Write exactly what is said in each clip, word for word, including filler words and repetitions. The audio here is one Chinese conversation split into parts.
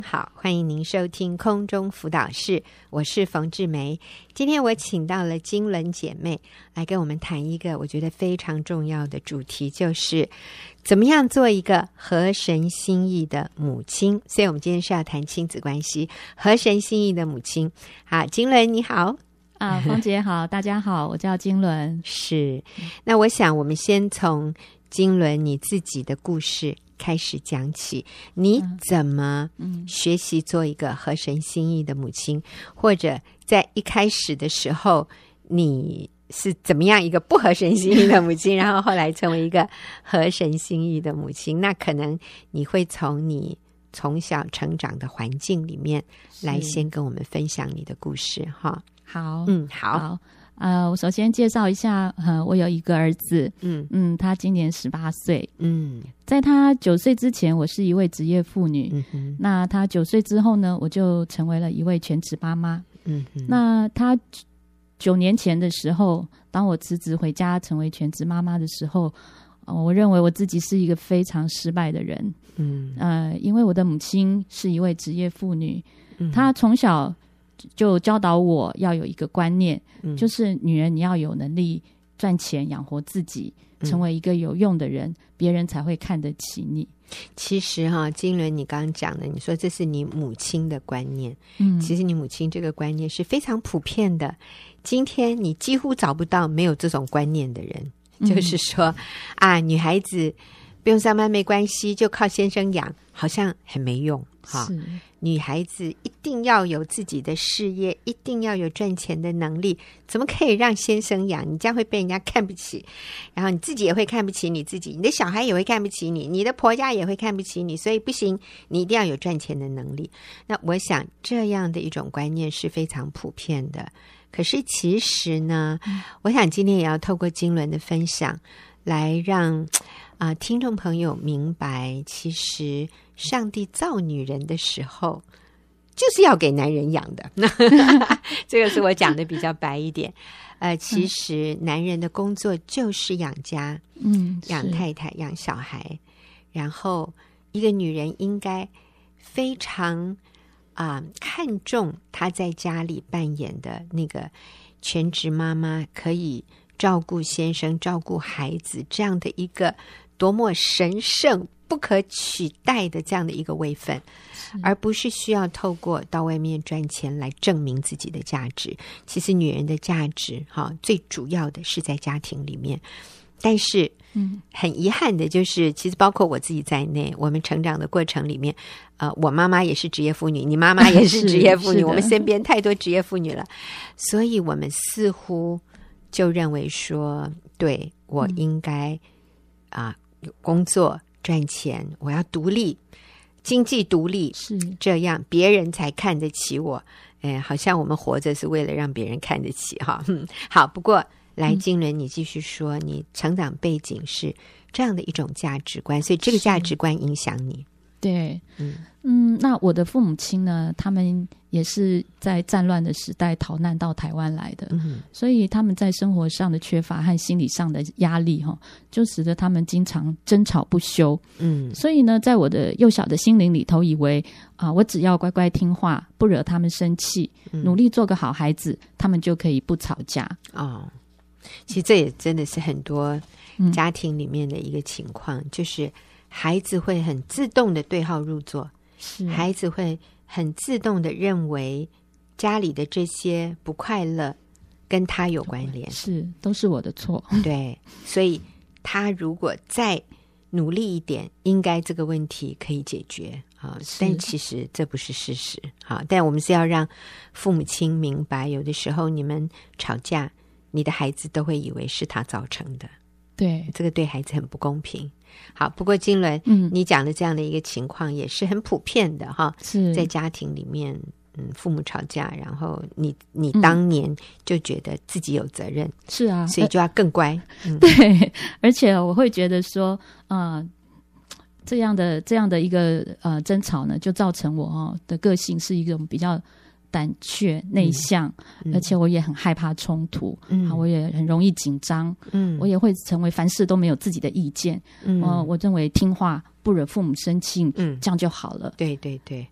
好，欢迎您收听空中辅导室，我是冯志梅。今天我请到了金轮姐妹来跟我们谈一个我觉得非常重要的主题，就是怎么样做一个合神心意的母亲。所以我们今天是要谈亲子关系，合神心意的母亲。好，金轮你好。 啊，冯姐好，大家好，我叫金轮。 是，那我想我们先从金轮你自己的故事开始讲起，你怎么学习做一个合神心意的母亲、嗯、或者在一开始的时候你是怎么样一个不合神心意的母亲然后后来成为一个合神心意的母亲，那可能你会从你从小成长的环境里面来先跟我们分享你的故事哈。 好， 嗯，好， 好，呃，我首先介绍一下，呃，我有一个儿子，嗯嗯，他今年十八岁，嗯，在他九岁之前，我是一位职业妇女，嗯哼，那他九岁之后呢，我就成为了一位全职妈妈，嗯哼，那他九年前的时候，当我辞职回家成为全职妈妈的时候，呃，我认为我自己是一个非常失败的人，嗯，呃，因为我的母亲是一位职业妇女，嗯，她从小就教导我要有一个观念、嗯、就是女人你要有能力赚钱养活自己、嗯、成为一个有用的人，别人才会看得起你。 其实哈，金轮你刚刚讲的，你说这是你母亲的观念，嗯，其实你母亲这个观念是非常普遍的，今天你几乎找不到没有这种观念的人、嗯、就是说啊，女孩子不用上班没关系，就靠先生养，好像很没用哈。女孩子一定要有自己的事业，一定要有赚钱的能力，怎么可以让先生养？你这样会被人家看不起，然后你自己也会看不起你自己，你的小孩也会看不起你，你的婆家也会看不起你，所以不行，你一定要有赚钱的能力。那我想这样的一种观念是非常普遍的。可是其实呢、嗯、我想今天也要透过金轮的分享来让啊、呃，听众朋友明白，其实上帝造女人的时候就是要给男人养的这个是我讲的比较白一点。呃，其实男人的工作就是养家，嗯，养太太养小孩，然后一个女人应该非常啊、呃、看重她在家里扮演的那个全职妈妈，可以照顾先生照顾孩子这样的一个多么神圣不可取代的这样的一个位分，而不是需要透过到外面赚钱来证明自己的价值。其实女人的价值哈，最主要的是在家庭里面。但是嗯，很遗憾的就是其实包括我自己在内，我们成长的过程里面呃，我妈妈也是职业妇女，你妈妈也是职业妇女我们身边太多职业妇女了，所以我们似乎就认为说，对，我应该啊、呃、工作赚钱，我要独立，经济独立，是这样别人才看得起我。哎，好像我们活着是为了让别人看得起哈。好，不过来金轮你继续说、嗯、你成长背景是这样的一种价值观，所以这个价值观影响你。 对，嗯嗯，那我的父母亲呢，他们也是在战乱的时代逃难到台湾来的、嗯、所以他们在生活上的缺乏和心理上的压力就使得他们经常争吵不休。嗯，所以呢，在我的幼小的心灵里头以为啊，我只要乖乖听话，不惹他们生气、嗯、努力做个好孩子，他们就可以不吵架。哦， 其实这也真的是很多家庭里面的一个情况、嗯、就是孩子会很自动的对号入座，孩子会很自动的认为家里的这些不快乐跟他有关联， 是都是我的错。 对，所以他如果再努力一点，应该这个问题可以解决啊。但其实这不是事实。好，但我们是要让父母亲明白，有的时候你们吵架，你的孩子都会以为是他造成的。 对， 这个对孩子很不公平。好，不过金轮、嗯、你讲的这样的一个情况也是很普遍的哈，是在家庭里面，嗯，父母吵架，然后你你当年就觉得自己有责任， 是啊、嗯， 所以就要更乖。 嗯、对，而且我会觉得说，呃，这样的这样的一个呃争吵呢，就造成我哦的个性是一种比较胆怯内向、嗯、而且我也很害怕冲突、嗯、我也很容易紧张、嗯、我也会成为凡事都没有自己的意见、嗯呃、我认为听话不惹父母生气、嗯、这样就好了。 对对对，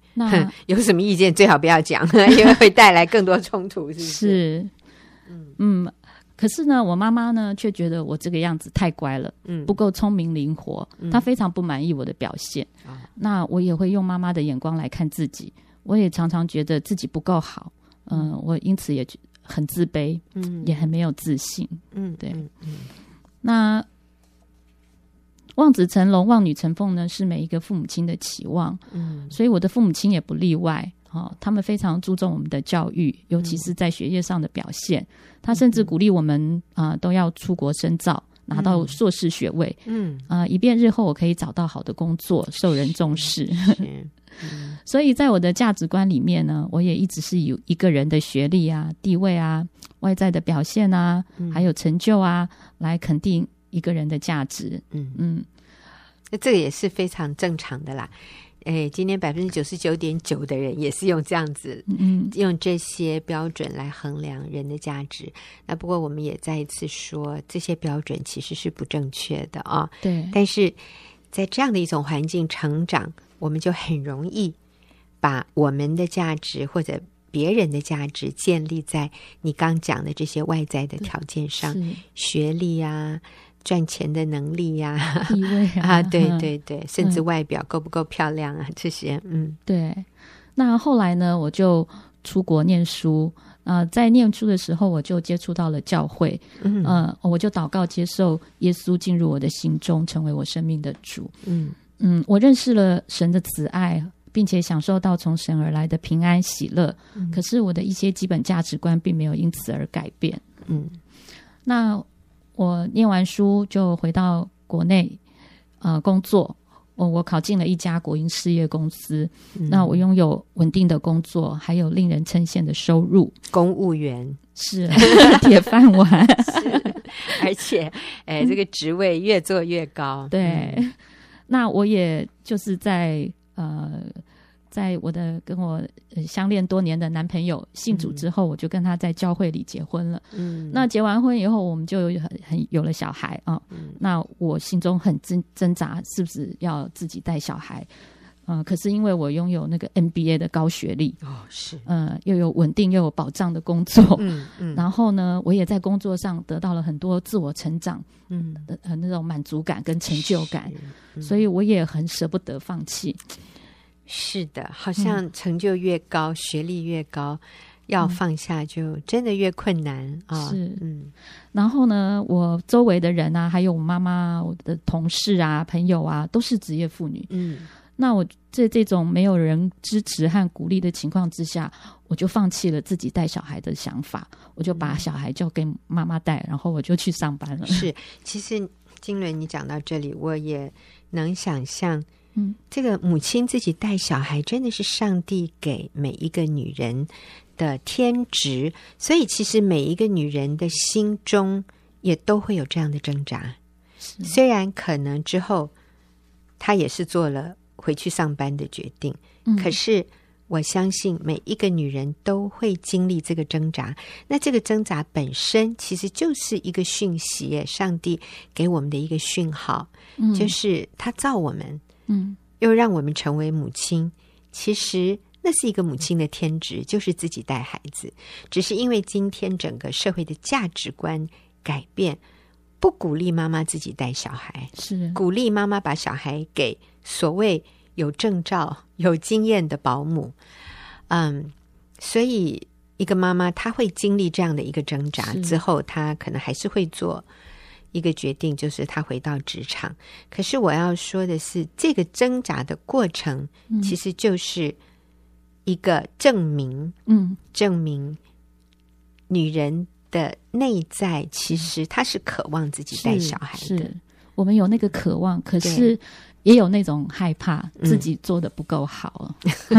那有什么意见最好不要讲，因为会带来更多冲突，是不是？ 是，嗯嗯。可是呢，我妈妈呢却觉得我这个样子太乖了，嗯，不够聪明灵活，嗯、她非常不满意我的表现。嗯、那我也会用妈妈的眼光来看自己，我也常常觉得自己不够好，嗯、呃，我因此也很自卑，嗯，也很没有自信，嗯，对，嗯嗯、那望子成龙、望女成凤呢，是每一个父母亲的期望，嗯，所以我的父母亲也不例外。哦，他们非常注重我们的教育，尤其是在学业上的表现。嗯、他甚至鼓励我们啊、呃，都要出国深造，拿到硕士学位，嗯啊、呃，以便日后我可以找到好的工作，受人重视。嗯、所以在我的价值观里面呢，我也一直是以一个人的学历啊、地位啊、外在的表现啊，嗯、还有成就啊，来肯定一个人的价值。嗯嗯， 那这个也是非常正常的啦。哎，今天百分之九十九点九的人也是用这样子，嗯，用这些标准来衡量人的价值。那不过我们也再一次说，这些标准其实是不正确的啊。 对， 但是在这样的一种环境成长，我们就很容易把我们的价值或者别人的价值建立在你刚讲的这些外在的条件上，学历啊。赚钱的能力呀、啊， 地位啊， 啊对对对，甚至外表够不够漂亮啊，嗯、这些，嗯， 对。那后来呢，我就出国念书，呃，在念书的时候，我就接触到了教会，嗯、呃，我就祷告接受耶稣进入我的心中，成为我生命的主，嗯嗯，我认识了神的慈爱，并且享受到从神而来的平安喜乐。嗯、可是我的一些基本价值观并没有因此而改变，嗯，那。我念完书就回到国内，呃，工作。我我考进了一家国营事业公司，嗯、那我拥有稳定的工作，还有令人称羡的收入。 公务员是铁饭碗， 是，而且，哎，这个职位越做越高。 对，嗯、那我也就是在呃。在我的跟我相恋多年的男朋友信主之后，嗯、我就跟他在教会里结婚了。嗯，那结完婚以后，我们就有很很有了小孩啊。嗯、那我心中很挣挣扎，是不是要自己带小孩？嗯、呃，可是因为我拥有那个 M B A 的高学历， 哦，是， 嗯、呃，又有稳定又有保障的工作，嗯嗯，然后呢，我也在工作上得到了很多自我成长，嗯，呃，那种满足感跟成就感，嗯、所以我也很舍不得放弃。 是的，好像成就越高，嗯、学历越高，要放下就真的越困难啊。哦、 是，嗯。然后呢，我周围的人啊，还有我妈妈、我的同事啊、朋友啊，都是职业妇女。嗯。那我在这种没有人支持和鼓励的情况之下，我就放弃了自己带小孩的想法，我就把小孩交给妈妈带，然后我就去上班了。 是，其实金伦，你讲到这里，我也能想象。嗯，这个母亲自己带小孩真的是上帝给每一个女人的天职，所以其实每一个女人的心中也都会有这样的挣扎。虽然可能之后她也是做了回去上班的决定，嗯、可是我相信每一个女人都会经历这个挣扎。那这个挣扎本身其实就是一个讯息，上帝给我们的一个讯号，嗯、就是他造我们。嗯，又让我们成为母亲，其实那是一个母亲的天职，就是自己带孩子。只是因为今天整个社会的价值观改变，不鼓励妈妈自己带小孩， 是鼓励妈妈把小孩给所谓有证照、有经验的保姆。嗯，所以一个妈妈她会经历这样的一个挣扎之后，她可能还是会做一个决定，就是他回到职场。可是我要说的是，这个挣扎的过程其实就是一个证明，嗯，证明女人的内在其实她是渴望自己带小孩的。 是是我们有那个渴望，可是也有那种害怕自己做的不够好，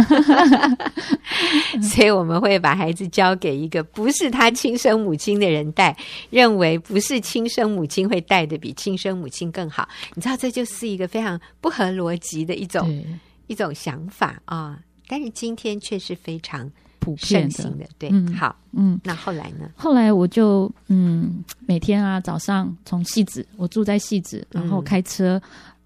嗯、所以我们会把孩子交给一个不是他亲生母亲的人带，认为不是亲生母亲会带的比亲生母亲更好。你知道，这就是一个非常不合逻辑的一种一种想法啊！但是今天却是非常普遍的，的对、 嗯， 好，嗯，那后来呢？ 后来我就嗯，每天啊早上从汐止，我住在汐止，然后开车。嗯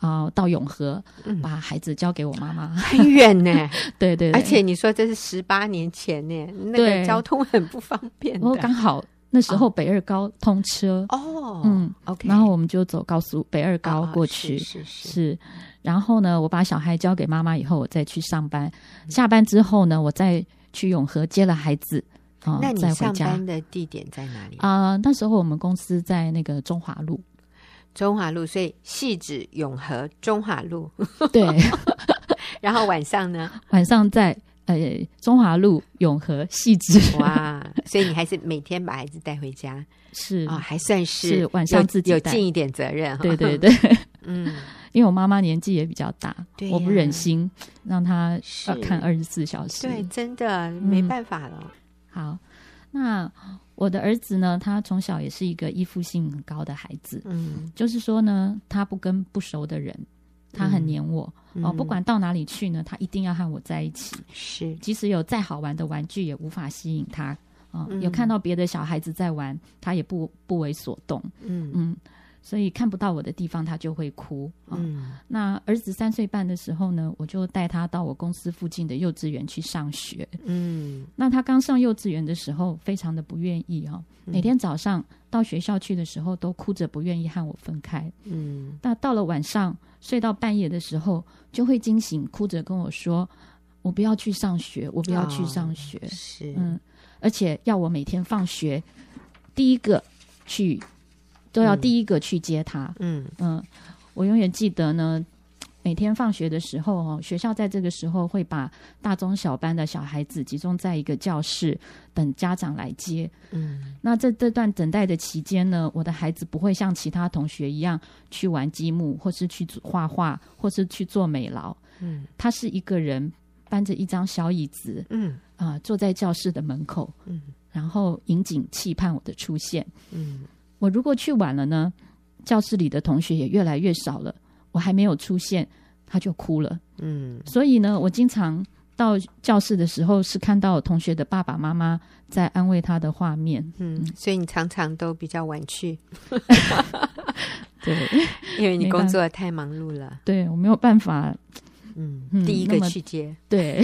啊、呃，到永和、嗯、把孩子交给我妈妈， 很远呢。 对, 对对， 而且你说这是十八年前呢，那个交通很不方便的。 我刚好那时候北二高通车哦， 嗯 ，OK， 然后我们就走高速北二高过去， 哦、是是 是, 是。然后呢，我把小孩交给妈妈以后，我再去上班。嗯、下班之后呢，我再去永和接了孩子。 哦、那你上班的地点在哪里啊、呃？那时候我们公司在那个中华路。 中华路，所以汐止、永和、中华路。 对。 然后晚上呢？ 晚上在呃中华路、永和、汐止。 哇！所以你还是每天把孩子带回家， 是啊、哦，还算是是晚上自己有尽一点责任。 对对对， 嗯， 因为我妈妈年纪也比较大， 对、啊， 我不忍心让她看二十四小时。 对，真的没办法了。 嗯、好，那我的儿子呢？他从小也是一个依附性很高的孩子。嗯，就是说呢，他不跟不熟的人，他很黏我。嗯、哦，不管到哪里去呢，他一定要和我在一起。 是， 即使有再好玩的玩具，也无法吸引他。哦、嗯，有看到别的小孩子在玩，他也不不为所动。嗯嗯，所以看不到我的地方，他就会哭。哦、嗯，那儿子三岁半的时候呢，我就带他到我公司附近的幼稚园去上学。嗯，那他刚上幼稚园的时候，非常的不愿意哦。每天早上到学校去的时候，都哭着不愿意和我分开。嗯，那到了晚上睡到半夜的时候，就会惊醒，哭着跟我说：“我不要去上学，我不要去上学。哦” 是， 嗯，而且要我每天放学第一个去，都要第一个去接他。嗯嗯，我永远记得呢。每天放学的时候哦，学校在这个时候会把大中小班的小孩子集中在一个教室，等家长来接。嗯，那这这段等待的期间呢，我的孩子不会像其他同学一样去玩积木，或是去画画，或是去做美劳。嗯，他是一个人搬着一张小椅子，嗯啊、呃，坐在教室的门口，嗯，然后引颈期盼我的出现。嗯，我如果去晚了呢，教室里的同学也越来越少了。我还没有出现，他就哭了。嗯，所以呢，我经常到教室的时候，是看到同学的爸爸妈妈在安慰他的画面。 嗯，所以你常常都比较晚去。 对， 因为你工作太忙碌了。 对，我没有办法。 嗯，嗯第一个去接。 对。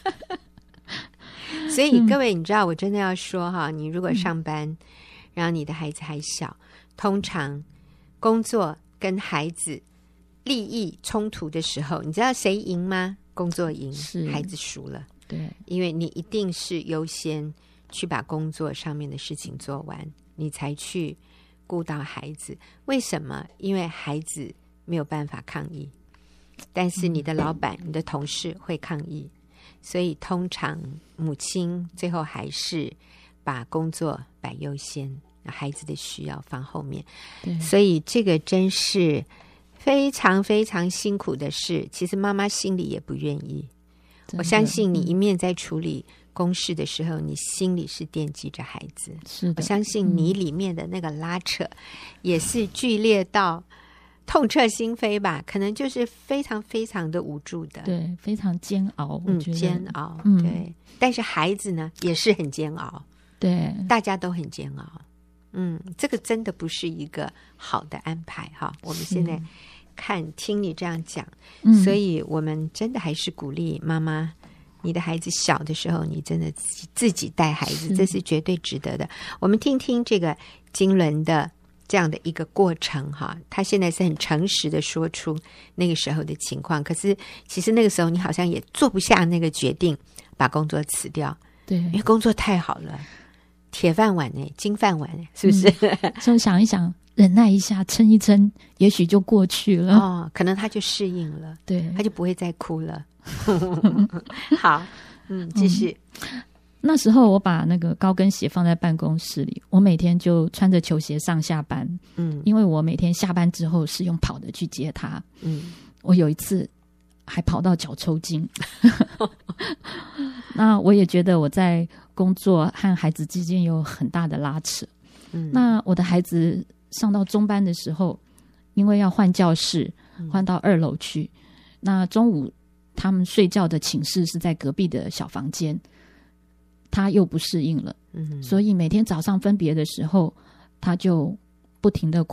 所以各位，你知道，我真的要说哈，你如果上班，嗯、然后你的孩子还小，通常工作跟孩子利益冲突的时候，你知道谁赢吗？工作赢，孩子输了。 对， 因为你一定是优先去把工作上面的事情做完，你才去顾到孩子。为什么？因为孩子没有办法抗议，但是你的老板、嗯、你的同事会抗议，所以通常母亲最后还是把工作摆优先，孩子的需要放后面。所以这个真是非常非常辛苦的事，其实妈妈心里也不愿意。我相信你一面在处理公事的时候、嗯、你心里是惦记着孩子。 是的， 我相信你里面的那个拉扯也是剧烈到痛彻心扉吧，可能就是非常非常的无助的。 对，非常煎熬。 嗯，煎熬、嗯、对。但是孩子呢也是很煎熬。 对， 大家都很煎熬。嗯，这个真的不是一个好的安排哈。我们现在看听你这样讲、嗯、所以我们真的还是鼓励妈妈，你的孩子小的时候你真的自己自己带孩子，这是绝对值得的。我们听听这个金伦的这样的一个过程哈，他现在是很诚实的说出那个时候的情况，可是其实那个时候你好像也做不下那个决定把工作辞掉。 对， 因为工作太好了，铁饭碗呢，金饭碗呢，是不是？ 嗯、就想一想，忍耐一下，撑一撑，也许就过去了。 哦，可能他就适应了， 对， 他就不会再哭了。好，嗯，继续、 嗯。那时候我把那个高跟鞋放在办公室里，我每天就穿着球鞋上下班。嗯，因为我每天下班之后是用跑的去接他。嗯，我有一次还跑到脚抽筋。那我也觉得我在工作和孩子之间有很大的拉扯。嗯，那我的孩子上到中班的时候，因为要换教室，换到二楼去。嗯、那中午他们睡觉的寝室是在隔壁的小房间，他又不适应了。嗯，所以每天早上分别的时候，他就不停的哭。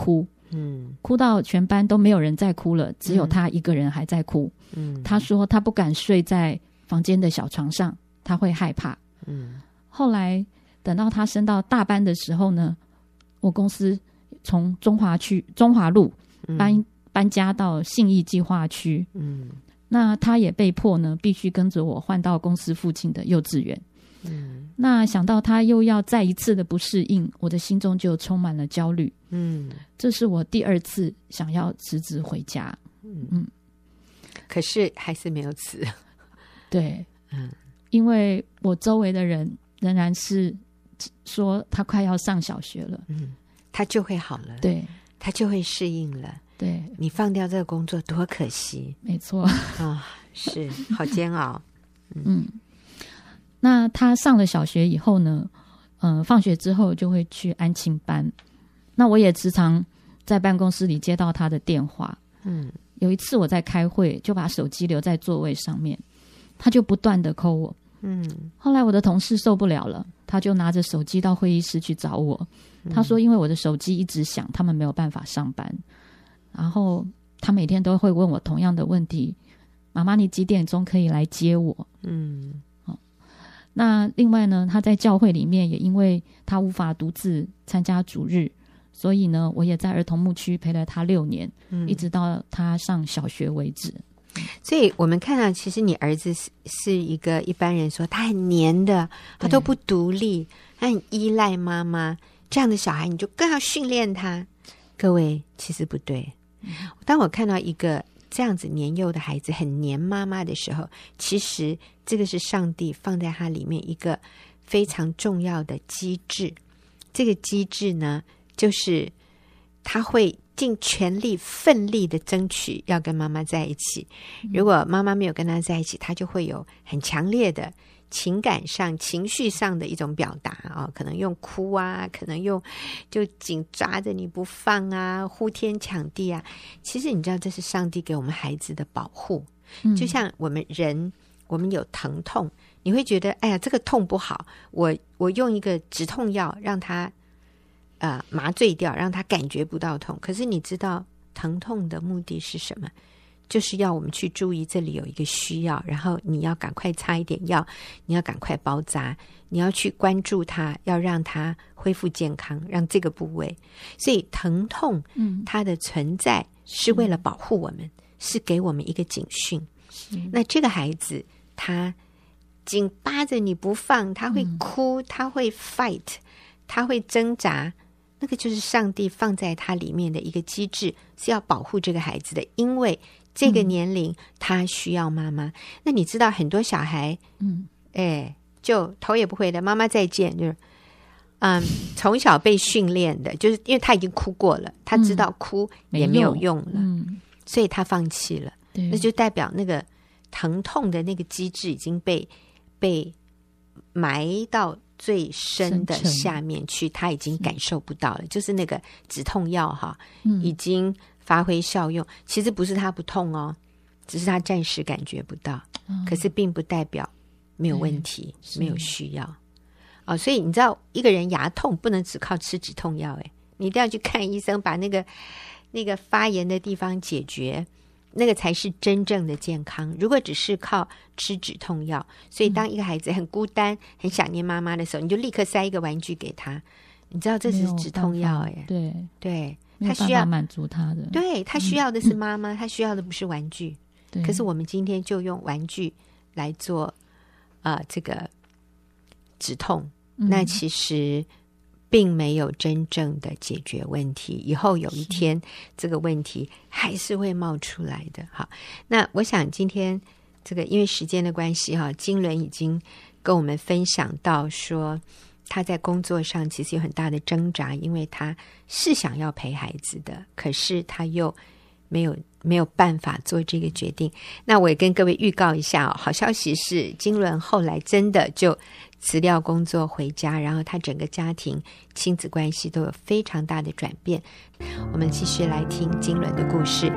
嗯，哭到全班都没有人在哭了，只有他一个人还在哭。嗯，他说他不敢睡在房间的小床上，他会害怕。嗯，后来等到他升到大班的时候呢，我公司从中华区中华路搬、嗯、搬家到信义计划区。嗯，那他也被迫呢必须跟着我换到公司附近的幼稚园。嗯，那想到他又要再一次的不适应，我的心中就充满了焦虑。嗯，这是我第二次想要辞职回家。嗯嗯， 可是还是没有辞。 对，嗯，因为我周围的人仍然是说他快要上小学了， 嗯，他就会好了， 对， 他就会适应了。对，你放掉这个工作多可惜。 没错啊，是好煎熬。 嗯。嗯，那他上了小学以后呢，呃，放学之后就会去安亲班。那我也时常在办公室里接到他的电话。嗯，有一次我在开会，就把手机留在座位上面，他就不断的 call 我。嗯，后来我的同事受不了了，他就拿着手机到会议室去找我。他说因为我的手机一直响，他们没有办法上班。然后他每天都会问我同样的问题：妈妈，你几点钟可以来接我？嗯。那另外呢，他在教会里面也因为他无法独自参加主日，所以呢，我也在儿童牧区陪了他六年，嗯，一直到他上小学为止。 所以我们看到，其实你儿子是是一个一般人说他很黏的，他都不独立，他很依赖妈妈，这样的小孩你就更要训练他。各位，其实不对。当我看到一个这样子年幼的孩子很黏妈妈的时候，其实这个是上帝放在他里面一个非常重要的机制。这个机制呢，就是他会尽全力奋力的争取要跟妈妈在一起。如果妈妈没有跟他在一起，他就会有很强烈的情感上情绪上的一种表达啊、哦，可能用哭啊，可能用就紧抓着你不放啊，呼天抢地啊。其实你知道这是上帝给我们孩子的保护。嗯，就像我们人，我们有疼痛，你会觉得哎呀这个痛不好，我我用一个止痛药让他呃麻醉掉，让他感觉不到痛。可是你知道疼痛的目的是什么？就是要我们去注意这里有一个需要，然后你要赶快擦一点药，你要赶快包扎，你要去关注它，要让它恢复健康，让这个部位。所以疼痛它的存在是为了保护我们，嗯，是给我们一个警讯。那这个孩子他紧扒着你不放，他会哭，嗯，他会 fight， 他会挣扎，那个就是上帝放在他里面的一个机制，是要保护这个孩子的。因为这个年龄他需要妈妈。那你知道很多小孩嗯，哎，就头也不回的妈妈再见，就是嗯，从小被训练的，就是因为他已经哭过了，他知道哭也没有用了，嗯，所以他放弃了。那就代表那个疼痛的那个机制已经被被埋到最深的下面去，他已经感受不到了，就是那个止痛药哈，嗯，已经发挥效用。其实不是他不痛哦，只是他暂时感觉不到，嗯，可是并不代表没有问题，没有需要哦。所以你知道一个人牙痛不能只靠吃止痛药，诶，你一定要去看医生，把那个那个发炎的地方解决，那个才是真正的健康。如果只是靠吃止痛药，所以当一个孩子很孤单，嗯，很想念妈妈的时候，你就立刻塞一个玩具给他，你知道这是止痛药。哎， 对对，他需要满足他的， 对，他需要的是妈妈，嗯，他需要的不是玩具。可是我们今天就用玩具来做呃这个止痛，嗯，那其实并没有真正的解决问题，以后有一天这个问题还是会冒出来的。好，那我想今天这个因为时间的关系哈，金伦已经跟我们分享到说他在工作上其实有很大的挣扎，因为他是想要陪孩子的，可是他又没有没有办法做这个决定。那我也跟各位预告一下，哦，好消息是金伦后来真的就辞掉工作回家，然后他整个家庭亲子关系都有非常大的转变。我们继续来听金伦的故事。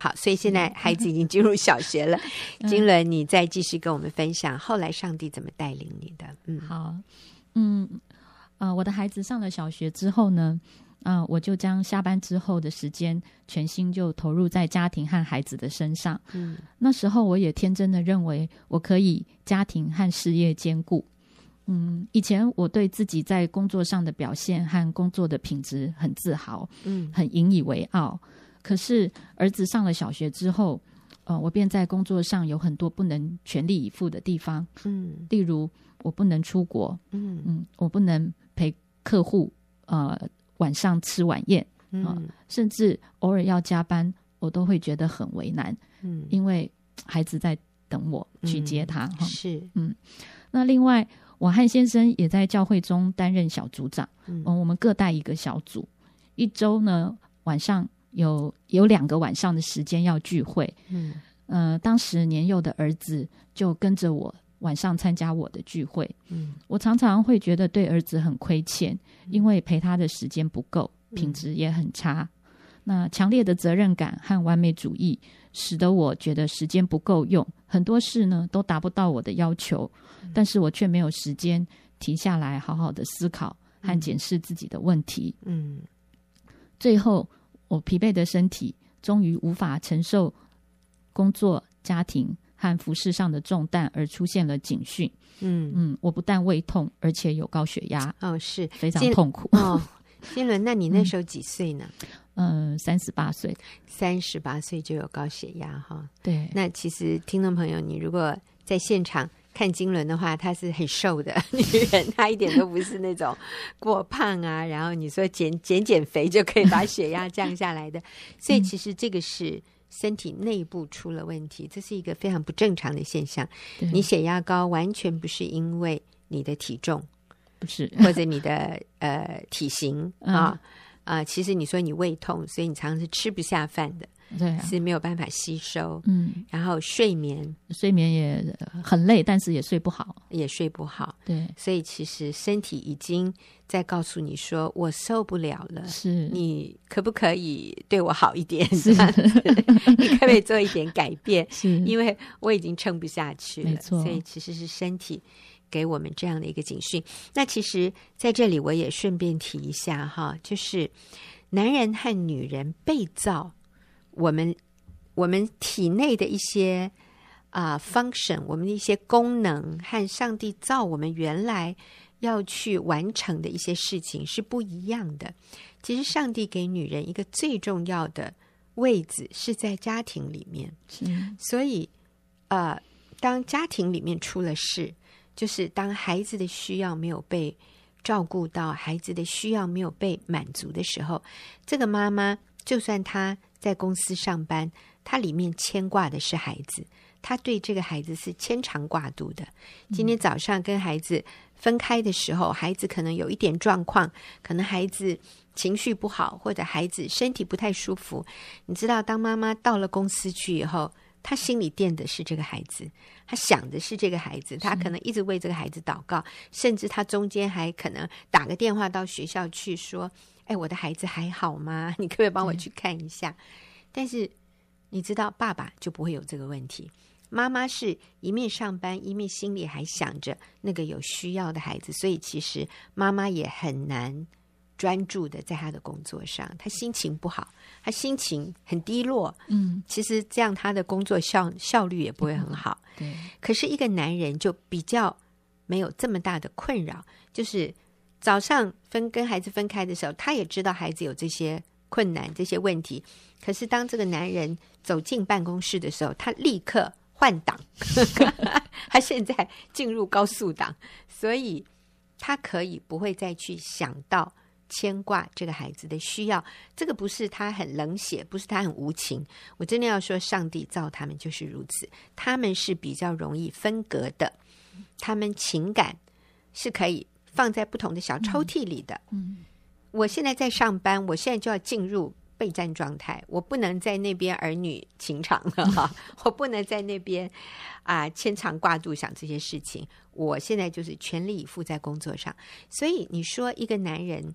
好，所以现在孩子已经进入小学了。金伦，你再继续跟我们分享后来上帝怎么带领你的。 嗯，好，嗯，呃，我的孩子上了小学之后呢，啊、呃，我就将下班之后的时间全心就投入在家庭和孩子的身上。嗯，那时候我也天真的认为我可以家庭和事业兼顾。嗯，以前我对自己在工作上的表现和工作的品质很自豪，嗯，很引以为傲。可是儿子上了小学之后，呃，我便在工作上有很多不能全力以赴的地方。嗯，例如我不能出国，嗯嗯，我不能陪客户呃晚上吃晚宴，嗯、呃，甚至偶尔要加班，我都会觉得很为难。嗯，因为孩子在等我去接他。 嗯、是， 嗯，那另外。我和先生也在教会中担任小组长，嗯，我们各带一个小组，一周呢晚上有有两个晚上的时间要聚会，嗯，呃，当时年幼的儿子就跟着我晚上参加我的聚会，嗯，我常常会觉得对儿子很亏欠，因为陪他的时间不够，品质也很差。那强烈的责任感和完美主义使得我觉得时间不够用，很多事呢都达不到我的要求，但是我却没有时间停下来好好的思考和检视自己的问题。嗯，最后我疲惫的身体终于无法承受工作、家庭和服饰上的重担，而出现了警讯。嗯嗯，我不但胃痛，而且有高血压。 哦，是非常痛苦。 哦，金伦，那你那时候几岁呢？ 嗯，三十八岁， 三十八岁就有高血压哈。 对， 那其实听众朋友，你如果在现场看金伦的话，她是很瘦的女人，她一点都不是那种过胖啊，然后你说减减减肥就可以把血压降下来的。所以其实这个是身体内部出了问题，这是一个非常不正常的现象。你血压高完全不是因为你的体重， 不是， 或者你的呃体型啊。嗯啊、呃，其实你说你胃痛，所以你常常是吃不下饭的， 对、啊， 是没有办法吸收，嗯，然后睡眠， 睡眠也很累，但是也睡不好， 也睡不好， 对， 所以其实身体已经在告诉你说，我受不了了， 是， 你可不可以对我好一点？是，你可不可以做一点改变？ 是， 因为我已经撑不下去了， 没错， 所以其实是身体给我们这样的一个警讯。那其实在这里我也顺便提一下哈，就是男人和女人被造，我们我们体内的一些啊、呃、function， 我们的一些功能和上帝造我们原来要去完成的一些事情是不一样的。其实上帝给女人一个最重要的位置是在家庭里面，所以呃，当家庭里面出了事，就是当孩子的需要没有被照顾到，孩子的需要没有被满足的时候，这个妈妈就算她在公司上班，她里面牵挂的是孩子，她对这个孩子是牵肠挂肚的。今天早上跟孩子分开的时候，孩子可能有一点状况，可能孩子情绪不好，或者孩子身体不太舒服。你知道，当妈妈到了公司去以后，他心里惦的是这个孩子，他想的是这个孩子，他可能一直为这个孩子祷告，甚至他中间还可能打个电话到学校去说，哎，我的孩子还好吗？你可不可以帮我去看一下？但是你知道，爸爸就不会有这个问题，妈妈是一面上班，一面心里还想着那个有需要的孩子，所以其实妈妈也很难专注的在他的工作上，他心情不好，他心情很低落，嗯，其实这样他的工作效效率也不会很好， 嗯，对。 可是一个男人就比较没有这么大的困扰，就是早上分跟孩子分开的时候，他也知道孩子有这些困难、这些问题，可是当这个男人走进办公室的时候，他立刻换挡，他现在进入高速档，所以他可以不会再去想到牵挂这个孩子的需要。这个不是他很冷血，不是他很无情，我真的要说上帝造他们就是如此，他们是比较容易分隔的，他们情感是可以放在不同的小抽屉里的。嗯，我现在在上班，我现在就要进入备战状态，我不能在那边儿女情长了哈，我不能在那边啊牵肠挂肚想这些事情，我现在就是全力以赴在工作上。所以你说一个男人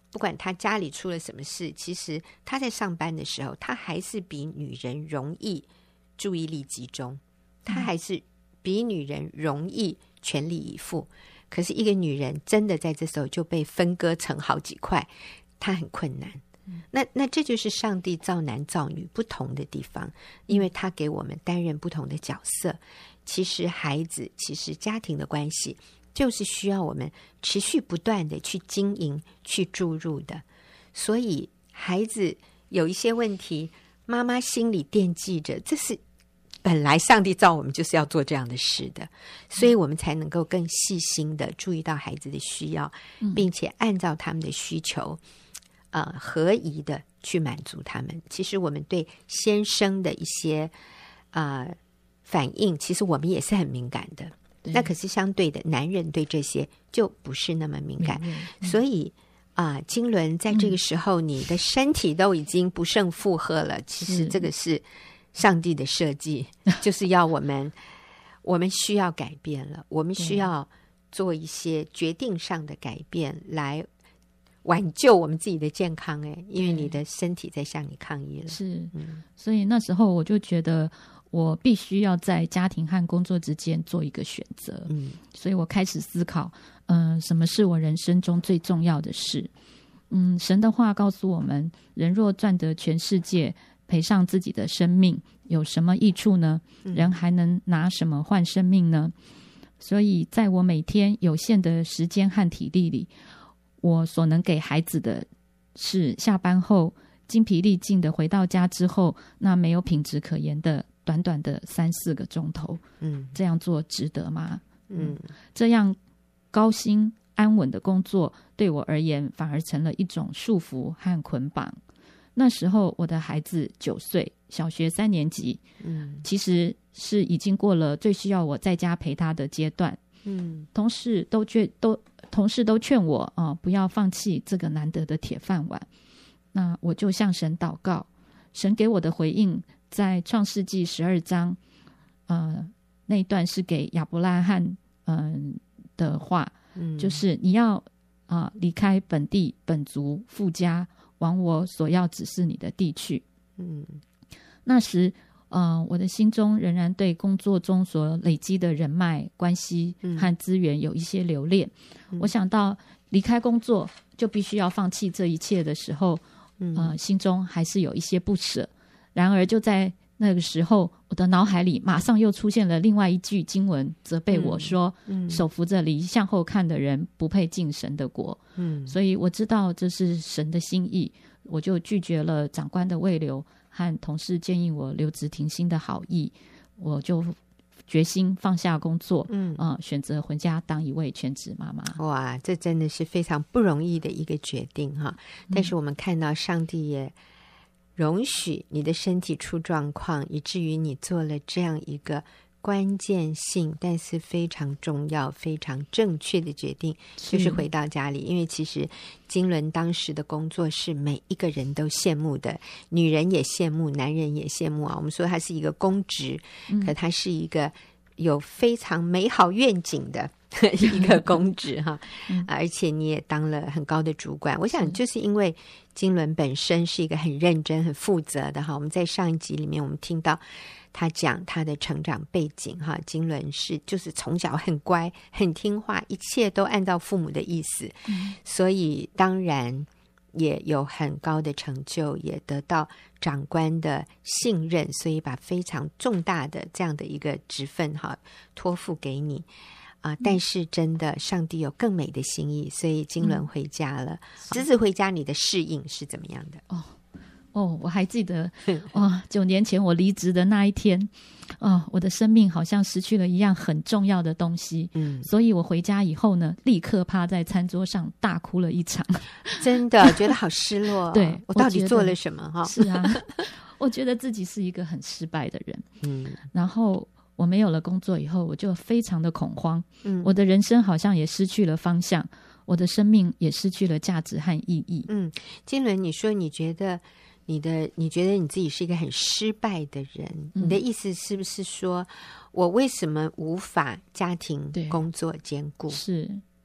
不管他家里出了什么事，其实他在上班的时候，他还是比女人容易注意力集中，他还是比女人容易全力以赴。可是一个女人真的在这时候就被分割成好几块，她很困难。那那这就是上帝造男造女不同的地方，因为他给我们担任不同的角色。其实孩子，其实家庭的关系就是需要我们持续不断的去经营、去注入的。所以孩子有一些问题，妈妈心里惦记着，这是本来上帝造我们就是要做这样的事的，所以我们才能够更细心的注意到孩子的需要，并且按照他们的需求呃，合宜的去满足他们。其实我们对先生的一些呃反应，其实我们也是很敏感的。那可是相对的，男人对这些就不是那么敏感。嗯、所以啊、呃，金轮在这个时候，你的身体都已经不胜负荷了。其实这个是上帝的设计，就是要我们，我们需要改变了，我们需要做一些决定上的改变来挽救我们自己的健康。哎，因为你的身体在向你抗议了。 是，嗯，所以那时候我就觉得我必须要在家庭和工作之间做一个选择。嗯，所以我开始思考，嗯、呃，什么是我人生中最重要的事？嗯，神的话告诉我们，人若赚得全世界，赔上自己的生命，有什么益处呢？人还能拿什么换生命呢？所以在我每天有限的时间和体力里，我所能给孩子的是下班后精疲力尽的回到家之后，那没有品质可言的短短的三四个钟头。嗯，这样做值得吗？嗯，这样高薪安稳的工作对我而言反而成了一种束缚和捆绑。那时候我的孩子九岁，小学三年级，嗯，其实是已经过了最需要我在家陪他的阶段。嗯，同事都劝都同事都劝我啊、呃，不要放弃这个难得的铁饭碗。那我就向神祷告，神给我的回应在创世纪十二章，呃，那一段是给亚伯拉罕嗯、呃、的话，嗯，就是你要啊、呃、离开本地本族父家，往我所要指示你的地去。嗯，那时。呃，我的心中仍然对工作中所累积的人脉关系和资源有一些留恋。嗯、我想到离开工作就必须要放弃这一切的时候，呃，心中还是有一些不舍。然而就在那个时候，我的脑海里马上又出现了另外一句经文，责备我说：嗯嗯、手扶着犁向后看的人不配进神的国。嗯，所以我知道这是神的心意，我就拒绝了长官的慰留和同事建议我留职停薪的好意，我就决心放下工作，嗯、呃、选择回家当一位全职妈妈。 哇，这真的是非常不容易的一个决定哈！但是我们看到上帝也容许你的身体出状况，以至于你做了这样一个关键性但是非常重要非常正确的决定，就是回到家里。因为其实金轮当时的工作是每一个人都羡慕的，女人也羡慕，男人也羡慕啊。我们说它是一个公职，嗯、可它是一个有非常美好愿景的一个公职哈、嗯啊，而且你也当了很高的主管。我想就是因为金轮本身是一个很认真很负责的哈。我们在上一集里面我们听到他讲他的成长背景哈，金轮是就是从小很乖很听话，一切都按照父母的意思、嗯、所以当然也有很高的成就，也得到长官的信任，所以把非常重大的这样的一个职分哈托付给你啊、呃，但是真的上帝有更美的心意，所以金轮回家了。侄子回家，你的适应是怎么样的？ 哦哦，我还记得哦，九年前我离职的那一天，哦，我的生命好像失去了一样很重要的东西。嗯，所以我回家以后呢，立刻趴在餐桌上大哭了一场， 真的觉得好失落。 对， 我到底做了什么？哈， 是啊，我觉得自己是一个很失败的人。嗯，然后我没有了工作以后，我就非常的恐慌。嗯，我的人生好像也失去了方向，我的生命也失去了价值和意义。 嗯，金轮，你说你觉得？你的你觉得你自己是一个很失败的人、嗯、你的意思是不是说我为什么无法家庭工作兼顾？ 是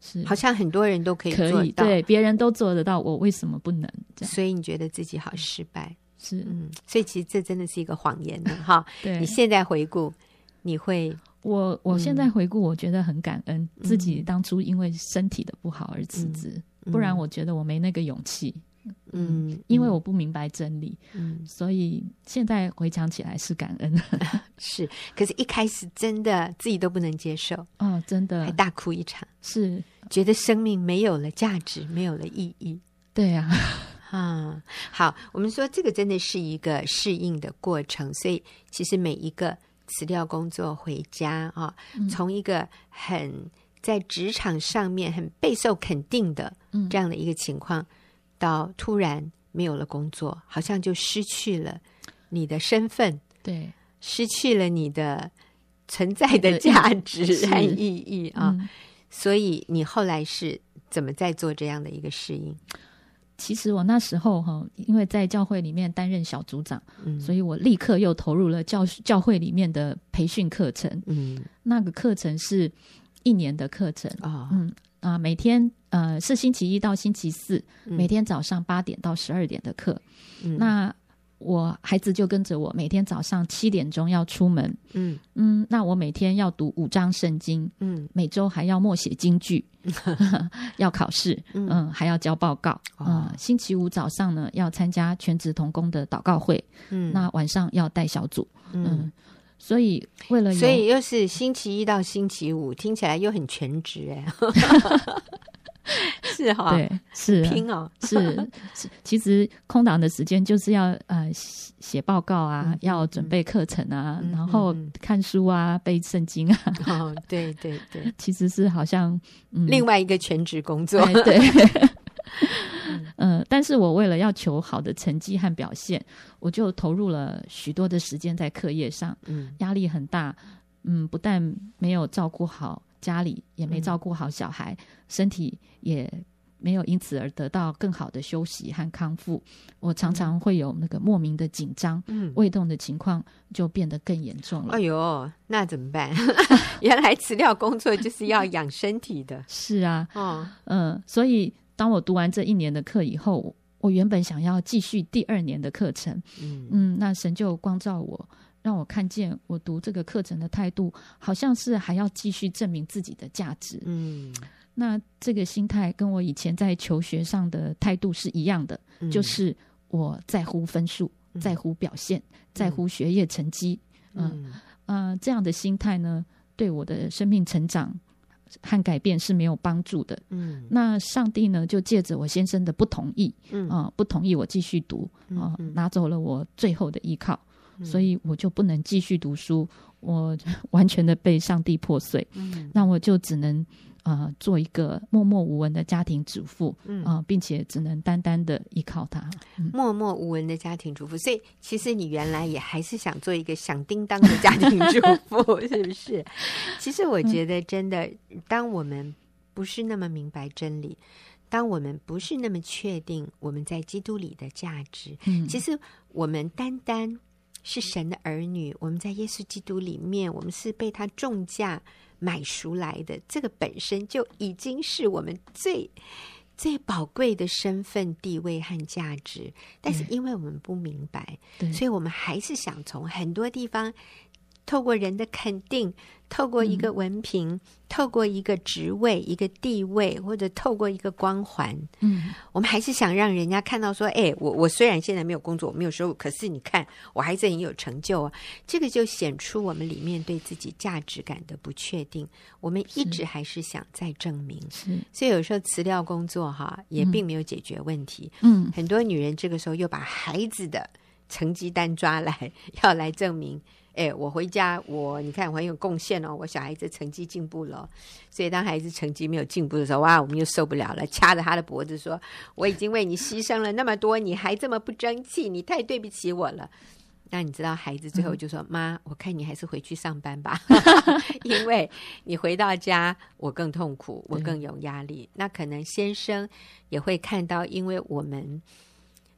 是， 好像很多人都可以做到， 可以，对，别人都做得到，我为什么不能？ 所以你觉得自己好失败？ 是， 嗯，所以其实这真的是一个谎言呢，哈。 对， 你现在回顾，你会， 我我现在回顾，我觉得很感恩、嗯、自己当初因为身体的不好而辞职、嗯，不然我觉得我没那个勇气。嗯，因为我不明白真理，嗯，所以现在回想起来是感恩。 是，可是一开始真的自己都不能接受， 哦，真的， 还大哭一场， 是觉得生命没有了价值，没有了意义。 对呀、 啊，啊，好，我们说这个真的是一个适应的过程，所以其实每一个辞掉工作回家啊，嗯、从一个很在职场上面很备受肯定的这样的一个情况。嗯，到突然没有了工作，好像就失去了你的身份， 对， 失去了你的存在的价值和意义啊、嗯！所以你后来是怎么在做这样的一个适应？ 其实我那时候哈，因为在教会里面担任小组长，嗯，所以我立刻又投入了教教会里面的培训课程，嗯，那个课程是一年的课程啊、哦，嗯。啊、呃，每天呃是星期一到星期四，嗯、每天早上八点到十二点的课。嗯，那我孩子就跟着我，每天早上七点钟要出门。嗯嗯，那我每天要读五章圣经。嗯，每周还要默写金句，要考试。嗯、呃，还要交报告。嗯、呃，星期五早上呢要参加全职同工的祷告会。嗯，那晚上要带小组。嗯。嗯，所以为了有所以又是星期一到星期五，听起来又很全职哎，是哈、哦， 对，是拼哦， 是是，其实空档的时间就是要呃写报告啊，嗯、要准备课程啊、嗯，然后看书啊，背圣经啊， 哦，对对对， 其实是好像、 嗯、另外一个全职工作， 哎、对。嗯、呃，但是我为了要求好的成绩和表现，我就投入了许多的时间在课业上，嗯，压力很大，嗯，不但没有照顾好家里，也没照顾好小孩，嗯、身体也没有因此而得到更好的休息和康复。我常常会有那个莫名的紧张，嗯，胃痛的情况就变得更严重了。 哎呦，那怎么办？原来辞掉工作就是要养身体的。 是啊，哦，嗯、呃，所以。当我读完这一年的课以后，我原本想要继续第二年的课程，嗯, 嗯那神就光照我，让我看见我读这个课程的态度，好像是还要继续证明自己的价值。嗯，那这个心态跟我以前在求学上的态度是一样的，嗯、就是我在乎分数，嗯、在乎表现，嗯、在乎学业成绩。嗯嗯、呃，这样的心态呢，对我的生命成长和改变是没有帮助的。嗯，那上帝呢，就借着我先生的不同意，嗯啊、呃，不同意我继续读，啊、呃嗯，拿走了我最后的依靠，嗯、所以我就不能继续读书，我完全的被上帝破碎。嗯，那我就只能啊、呃，做一个默默无闻的家庭主妇，嗯啊、呃，并且只能单单的依靠他。 嗯、默默无闻的家庭主妇，所以其实你原来也还是想做一个响叮当的家庭主妇，是不是？其实我觉得真的，当我们不是那么明白真理，当我们不是那么确定我们在基督里的价值，嗯、其实我们单单是神的儿女，我们在耶稣基督里面，我们是被他重价买赎来的，这个本身就已经是我们最最宝贵的身份地位和价值，但是因为我们不明白，所以我们还是想从很多地方透过人的肯定，透过一个文凭、嗯、透过一个职位、一个地位，或者透过一个光环，嗯，我们还是想让人家看到说，哎，我我虽然现在没有工作，我没有收入，可是你看我还是很有成就啊。这个就显出我们里面对自己价值感的不确定，我们一直还是想再证明，是，所以有时候辞掉工作哈，也并没有解决问题。嗯，很多女人这个时候又把孩子的成绩单抓来，要来证明。哎，我回家，我你看我很有贡献哦，我小孩子成绩进步了，所以当孩子成绩没有进步的时候，哇，我们又受不了了，掐着他的脖子说：“我已经为你牺牲了那么多，你还这么不争气，你太对不起我了。”那你知道孩子最后就说：“嗯、妈，我看你还是回去上班吧，因为你回到家，我更痛苦，我更有压力。”那可能先生也会看到，因为我们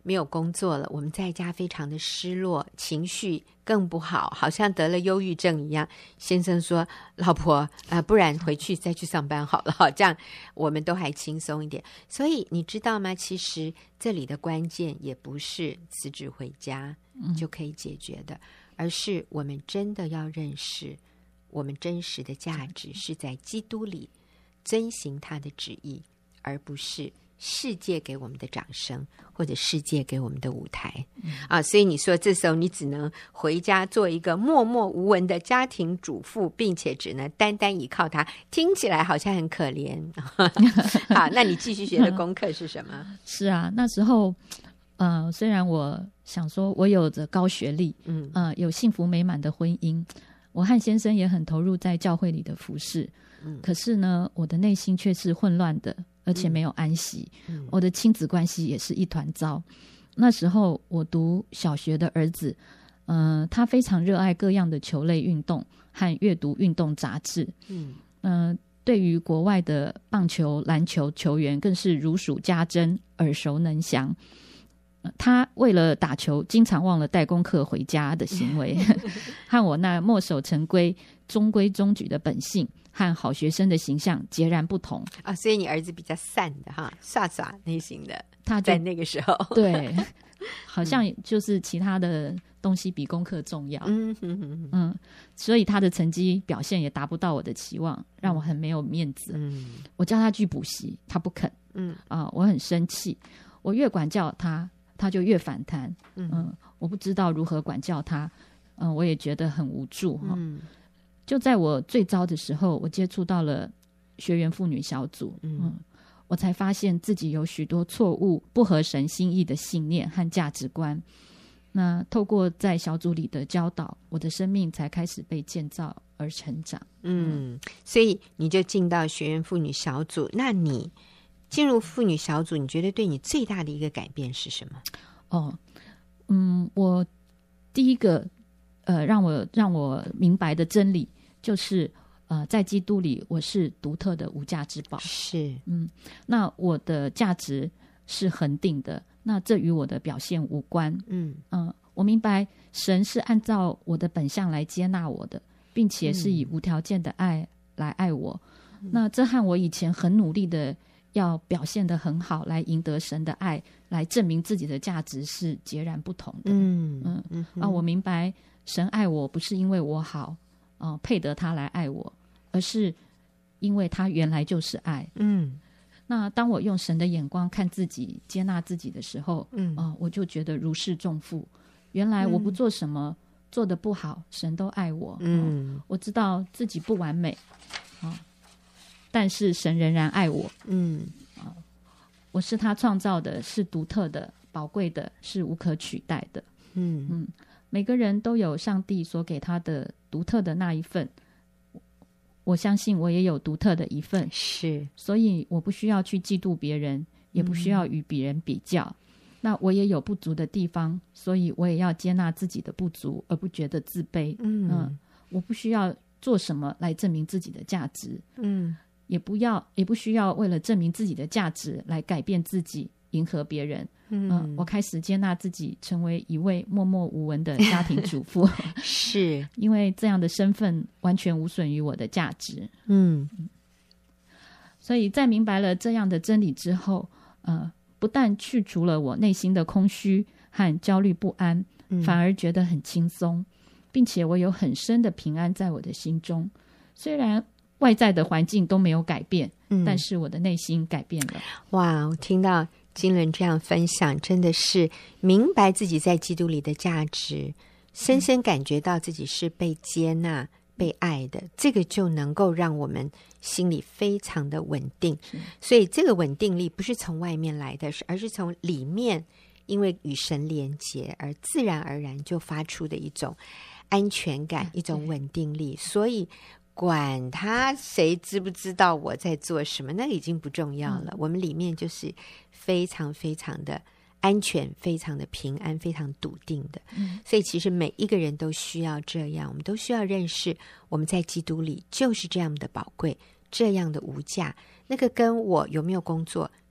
没有工作了，我们在家非常的失落，情绪更不好，好像得了忧郁症一样。先生说老婆、呃、不然回去再去上班好了，这样我们都还轻松一点。所以你知道吗，其实这里的关键也不是辞职回家就可以解决的、嗯、而是我们真的要认识我们真实的价值是在基督里遵行他的旨意，而不是世界给我们的掌声或者世界给我们的舞台、嗯、啊，所以你说这时候你只能回家做一个默默无闻的家庭主妇，并且只能单单依靠他，听起来好像很可怜好，那你继续学的功课是什么？ 是啊，那时候呃，虽然我想说我有着高学历，嗯，呃，有幸福美满的婚姻，我和先生也很投入在教会里的服事、嗯、可是呢我的内心却是混乱的，而且没有安息、嗯、我的亲子关系也是一团糟。那时候我读小学的儿子、呃、他非常热爱各样的球类运动和阅读运动杂志，嗯、呃、对于国外的棒球篮球球员更是如数家珍，耳熟能详。他为了打球经常忘了带功课回家的行为和我那墨守成规中规中矩的本性和好学生的形象截然不同啊，所以你儿子比较散的哈，耍耍类型的，他在那个时候对，好像就是其他的东西比功课重要，嗯哼哼哼嗯，所以他的成绩表现也达不到我的期望，让我很没有面子。嗯，我叫他去补习，他不肯，嗯啊，我很生气，我越管教他。他就越反弹，嗯、呃，我不知道如何管教他，嗯、呃，我也觉得很无助哈、嗯。就在我最糟的时候，我接触到了学员妇女小组，嗯、呃，我才发现自己有许多错误、不合神心意的信念和价值观。那透过在小组里的教导，我的生命才开始被建造而成长。 嗯，所以你就进到学员妇女小组，那你进入妇女小组，你觉得对你最大的一个改变是什么？ 哦，嗯，我第一个呃让我让我明白的真理就是呃在基督里我是独特的无价之宝。 是， 嗯，那我的价值是恒定的，那这与我的表现无关。嗯嗯、呃，我明白神是按照我的本相来接纳我的，并且是以无条件的爱来爱我。嗯、那这和我以前很努力的要表现得很好来赢得神的爱，来证明自己的价值是截然不同的。嗯嗯嗯啊，我明白神爱我不是因为我好，呃，配得他来爱我，而是因为他原来就是爱。嗯，那当我用神的眼光看自己、接纳自己的时候，嗯啊、呃，我就觉得如释重负。原来我不做什么、嗯、做得不好，神都爱我。嗯，呃、我知道自己不完美，啊、呃。但是神仍然爱我，嗯、呃，我是他创造的，是独特的、宝贵的，是无可取代的，嗯嗯，每个人都有上帝所给他的独特的那一份，我相信我也有独特的一份， 是， 所以我不需要去嫉妒别人，也不需要与别人比较。嗯、那我也有不足的地方，所以我也要接纳自己的不足，而不觉得自卑。嗯、呃，我不需要做什么来证明自己的价值。嗯。也不要，也不需要为了证明自己的价值来改变自己，迎合别人。嗯、呃，我开始接纳自己，成为一位默默无闻的家庭主妇。 是， 因为这样的身份完全无损于我的价值。嗯，所以在明白了这样的真理之后，呃，不但去除了我内心的空虚和焦虑不安，嗯、反而觉得很轻松，并且我有很深的平安在我的心中。虽然外在的环境都没有改变、嗯、但是我的内心改变了。 哇，我听到金伦这样分享，真的是明白自己在基督里的价值，深深感觉到自己是被接纳、嗯、被爱的，这个就能够让我们心里非常的稳定。所以这个稳定力不是从外面来的，而是从里面因为与神连结而自然而然就发出的一种安全感、一种稳定力。所以管他谁知不知道我在做什么，那个已经不重要了、嗯、我们里面就是非常非常的安全，非常的平安，非常笃定的、嗯、所以其实每一个人都需要这样，我们都需要认识我们在基督里就是这样的宝贵，这样的无价，那个跟我有没有工作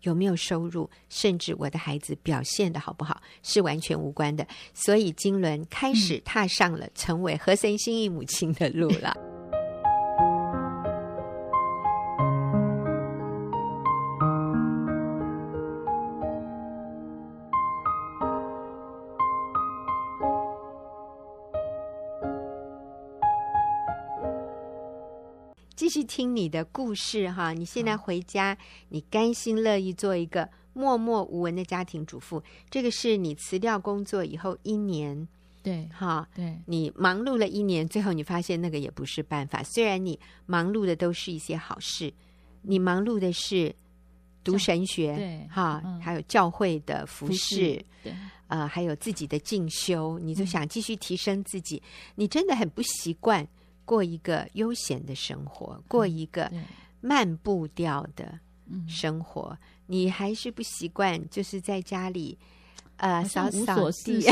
有没有收入，甚至我的孩子表现的好不好，是完全无关的。所以金伦开始踏上了成为合神心意母亲的路了。继续听你的故事哈，你现在回家，你甘心乐意做一个默默无闻的家庭主妇，这个是你辞掉工作以后一年， 对哈， 对， 你忙碌了一年，最后你发现那个也不是办法。虽然你忙碌的都是一些好事，你忙碌的是读神学， 对哈、嗯，还有教会的服侍，对，呃，还有自己的进修，你就想继续提升自己，嗯、你真的很不习惯过一个悠闲的生活，过一个慢步调的生活，嗯、你还是不习惯，就是在家里，呃，扫扫地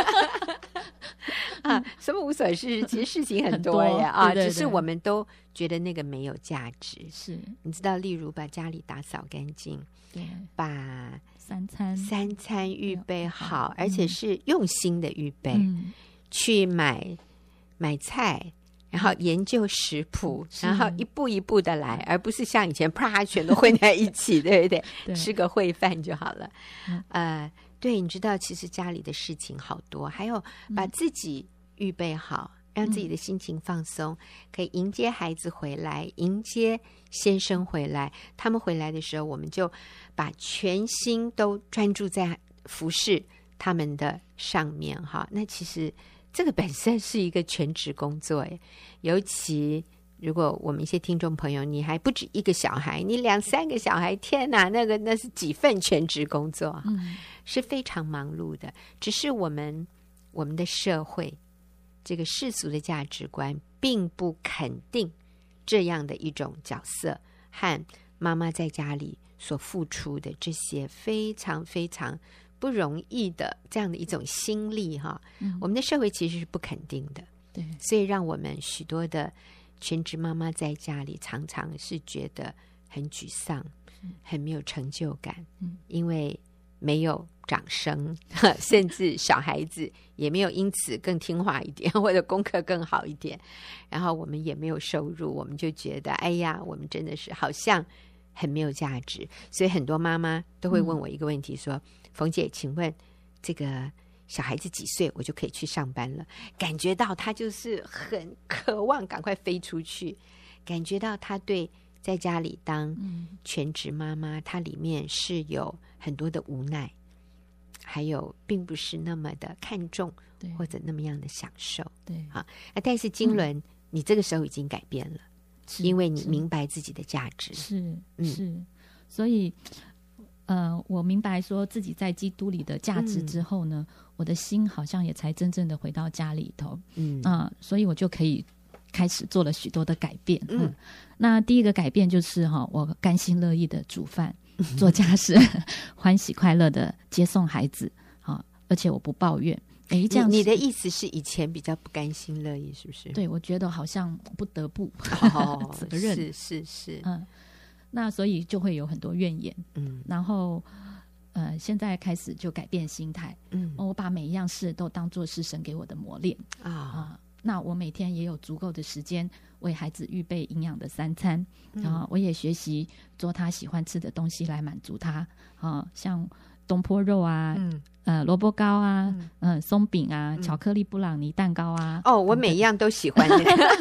啊，什么无所事事，其实事情很多呀啊，对对对，只是我们都觉得那个没有价值。 是， 你知道，例如把家里打扫干净， 对， 把三餐三餐预备好，嗯、而且是用心的预备， 嗯、 去买买菜。然后研究食谱，然后一步一步的来，而不是像以前啪全都混在一起，对不对？对，吃个烩饭就好了。嗯、呃，对，你知道，其实家里的事情好多，还有把自己预备好，嗯、让自己的心情放松，可以迎接孩子回来，迎接先生回来。他们回来的时候，我们就把全心都专注在服侍他们的上面哈。那其实这个本身是一个全职工作耶，尤其如果我们一些听众朋友，你还不止一个小孩，你两三个小孩，天哪，那个那是几份全职工作，嗯、是非常忙碌的。只是我们我们的社会这个世俗的价值观并不肯定这样的一种角色和妈妈在家里所付出的这些非常非常不容易的这样的一种心力哈，嗯、我们的社会其实是不肯定的， 对， 所以让我们许多的全职妈妈在家里常常是觉得很沮丧，嗯、很没有成就感，嗯、因为没有掌声，甚至小孩子也没有因此更听话一点，或者功课更好一点，然后我们也没有收入，我们就觉得哎呀，我们真的是好像很没有价值，所以很多妈妈都会问我一个问题说，嗯冯姐，请问这个小孩子几岁我就可以去上班了？感觉到他就是很渴望赶快飞出去，感觉到他对在家里当全职妈妈，他里面是有很多的无奈，还有并不是那么的看重或者那么样的享受。 对啊，但是金伦，嗯、你这个时候已经改变了，因为你明白自己的价值。 是是，嗯、所以。呃，我明白说自己在基督里的价值之后呢，嗯、我的心好像也才真正的回到家里头，嗯啊、呃，所以我就可以开始做了许多的改变。嗯，嗯那第一个改变就是哈，我甘心乐意的煮饭、做家事，欢喜快乐的接送孩子，啊，而且我不抱怨。哎，这样你，你的意思是以前比较不甘心乐意，是不是？ 对，我觉得好像不得不哦， 责任是是是， 嗯。那所以就会有很多怨言，嗯，然后呃，现在开始就改变心态，嗯，我把每一样事都当作是神给我的磨练啊、呃。那我每天也有足够的时间为孩子预备营养的三餐，然后、嗯、我也学习做他喜欢吃的东西来满足他啊、呃，像东坡肉啊，嗯，呃，萝卜糕啊，嗯、呃，松饼啊，嗯、巧克力布朗尼蛋糕啊， 哦，我每一样都喜欢。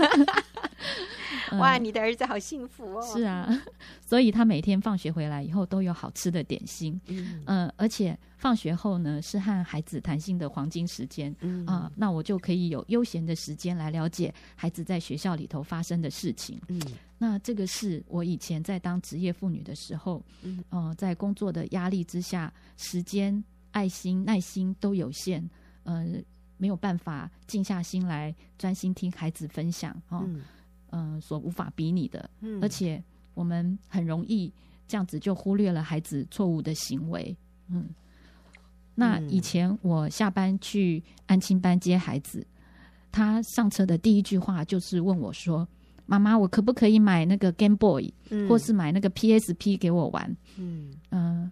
哇，你的儿子好幸福哦！ 是啊，所以他每天放学回来以后都有好吃的点心，嗯，呃，而且放学后呢是和孩子谈心的黄金时间，嗯啊、呃，那我就可以有悠闲的时间来了解孩子在学校里头发生的事情，嗯，那这个是我以前在当职业妇女的时候，嗯，呃，在工作的压力之下，时间、爱心、耐心都有限，呃，没有办法静下心来专心听孩子分享，哦。嗯嗯、呃，所无法比拟的、嗯，而且我们很容易这样子就忽略了孩子错误的行为。嗯，那以前我下班去安亲班接孩子，他上车的第一句话就是问我说：“妈妈，我可不可以买那个 Game Boy，、嗯、或是买那个 P S P 给我玩？”嗯嗯、呃，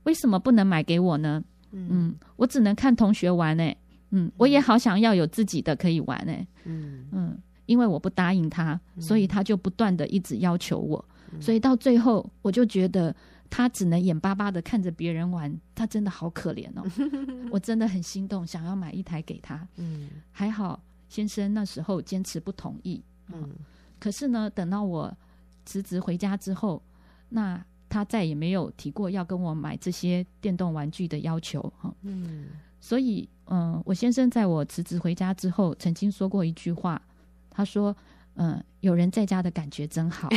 为什么不能买给我呢？嗯, 嗯我只能看同学玩哎、欸，嗯，我也好想要有自己的可以玩哎、欸，嗯嗯，因为我不答应他，所以他就不断的一直要求我，嗯、所以到最后我就觉得他只能眼巴巴的看着别人玩，他真的好可怜哦，我真的很心动，想要买一台给他，嗯，还好先生那时候坚持不同意，嗯，可是呢，等到我辞职回家之后，那他再也没有提过要跟我买这些电动玩具的要求，嗯，所以，嗯、呃，我先生在我辞职回家之后，曾经说过一句话，他说：“嗯、呃，有人在家的感觉真好。”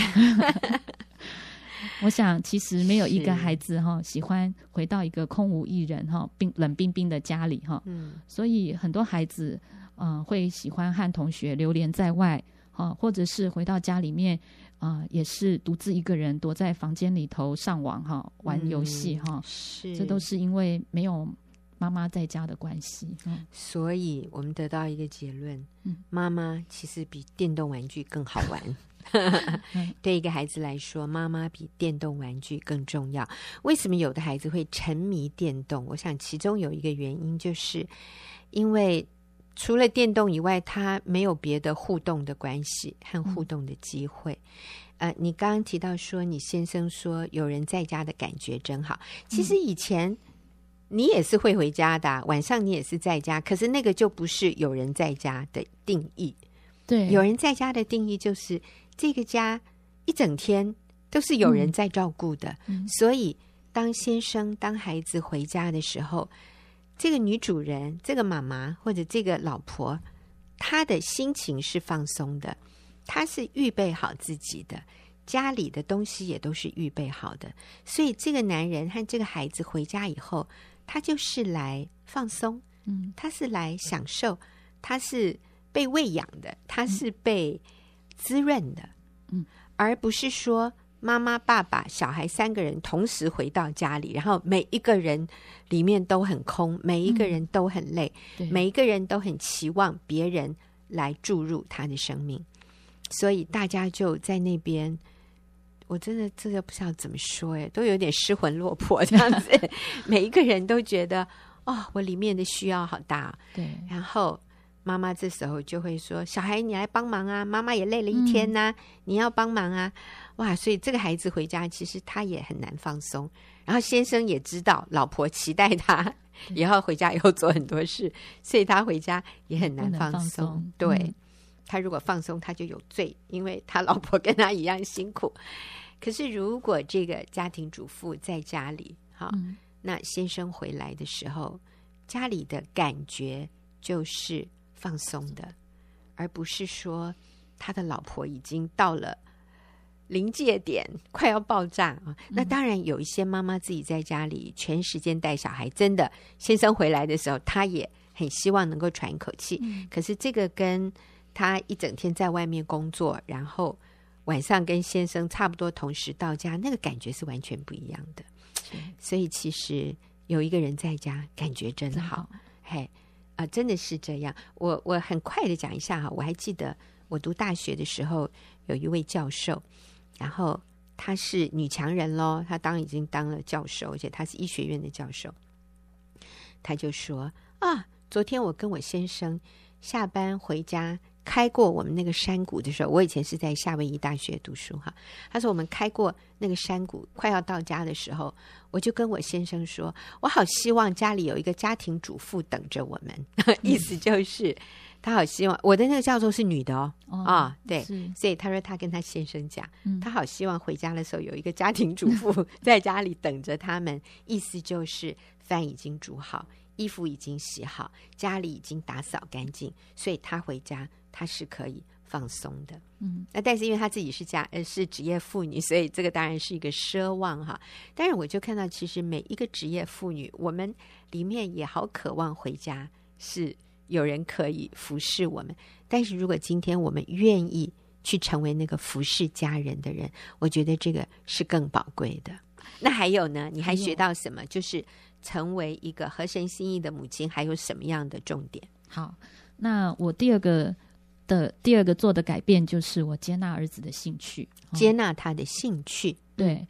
我想，其实没有一个孩子哈喜欢回到一个空无一人哈、冰冷冰冰的家里哈，嗯，所以很多孩子，嗯、呃，会喜欢和同学流连在外。啊，或者是回到家里面，啊、呃，也是独自一个人躲在房间里头上网哈，玩游戏哈、嗯，是，这都是因为没有妈妈在家的关系。嗯， 所以我们得到一个结论：嗯，妈妈其实比电动玩具更好玩。对一个孩子来说，妈妈比电动玩具更重要。为什么有的孩子会沉迷电动？我想其中有一个原因，就是因为除了电动以外，他没有别的互动的关系和互动的机会。嗯、呃，你刚刚提到说，你先生说有人在家的感觉真好。其实以前你也是会回家的、啊，晚上你也是在家，可是那个就不是有人在家的定义。 对， 有人在家的定义就是这个家一整天都是有人在照顾的。嗯、所以当先生当孩子回家的时候，这个女主人，这个妈妈或者这个老婆，她的心情是放松的，她是预备好自己的，家里的东西也都是预备好的，所以这个男人和这个孩子回家以后，他就是来放松，嗯，他是来享受，他是被喂养的，他是被滋润的，嗯，而不是说妈妈、爸爸、小孩三个人同时回到家里，然后每一个人里面都很空，每一个人都很累，嗯、每一个人都很期望别人来注入他的生命，所以大家就在那边，我真的这个不知道怎么说哎，都有点失魂落魄这样子。每一个人都觉得哦，我里面的需要好大， 对， 然后妈妈这时候就会说：“小孩，你来帮忙啊！妈妈也累了一天呐、啊嗯，你要帮忙啊！”哇，所以这个孩子回家，其实他也很难放松。然后先生也知道老婆期待他以后回家以后做很多事，所以他回家也很难放松。 放松对、 嗯， 他如果放松，他就有罪，因为他老婆跟他一样辛苦。可是如果这个家庭主妇在家里，哈、嗯，那先生回来的时候，家里的感觉就是放松的，而不是说他的老婆已经到了临界点，快要爆炸啊！嗯、那当然有一些妈妈自己在家里全时间带小孩，真的先生回来的时候，她也很希望能够喘一口气。嗯、可是这个跟她一整天在外面工作，然后晚上跟先生差不多同时到家，那个感觉是完全不一样的。所以其实有一个人在家，感觉真好。嘿。啊、呃，真的是这样。我我很快的讲一下哈，我还记得我读大学的时候，有一位教授，然后她是女强人咯，她当已经当了教授，而且她是医学院的教授。她就说啊，昨天我跟我先生下班回家，开过我们那个山谷的时候，我以前是在夏威夷大学读书哈。他说我们开过那个山谷，快要到家的时候，我就跟我先生说，我好希望家里有一个家庭主妇等着我们，嗯、意思就是他好希望我的那个教授是女的哦，哦啊，对，所以他说他跟他先生讲，嗯、他好希望回家的时候有一个家庭主妇在家里等着他们，意思就是饭已经煮好，衣服已经洗好，家里已经打扫干净，所以他回家他是可以放松的。嗯，那但是因为他自己是家呃是职业妇女，所以这个当然是一个奢望哈。但是我就看到，其实每一个职业妇女，我们里面也好渴望回家是有人可以服侍我们。但是如果今天我们愿意去成为那个服侍家人的人，我觉得这个是更宝贵的。那还有呢？你还学到什么？就是成为一个合神心意的母亲，还有什么样的重点？ 好，那我第二个的第二个做的改变就是我接纳儿子的兴趣， 接纳他的兴趣。 对，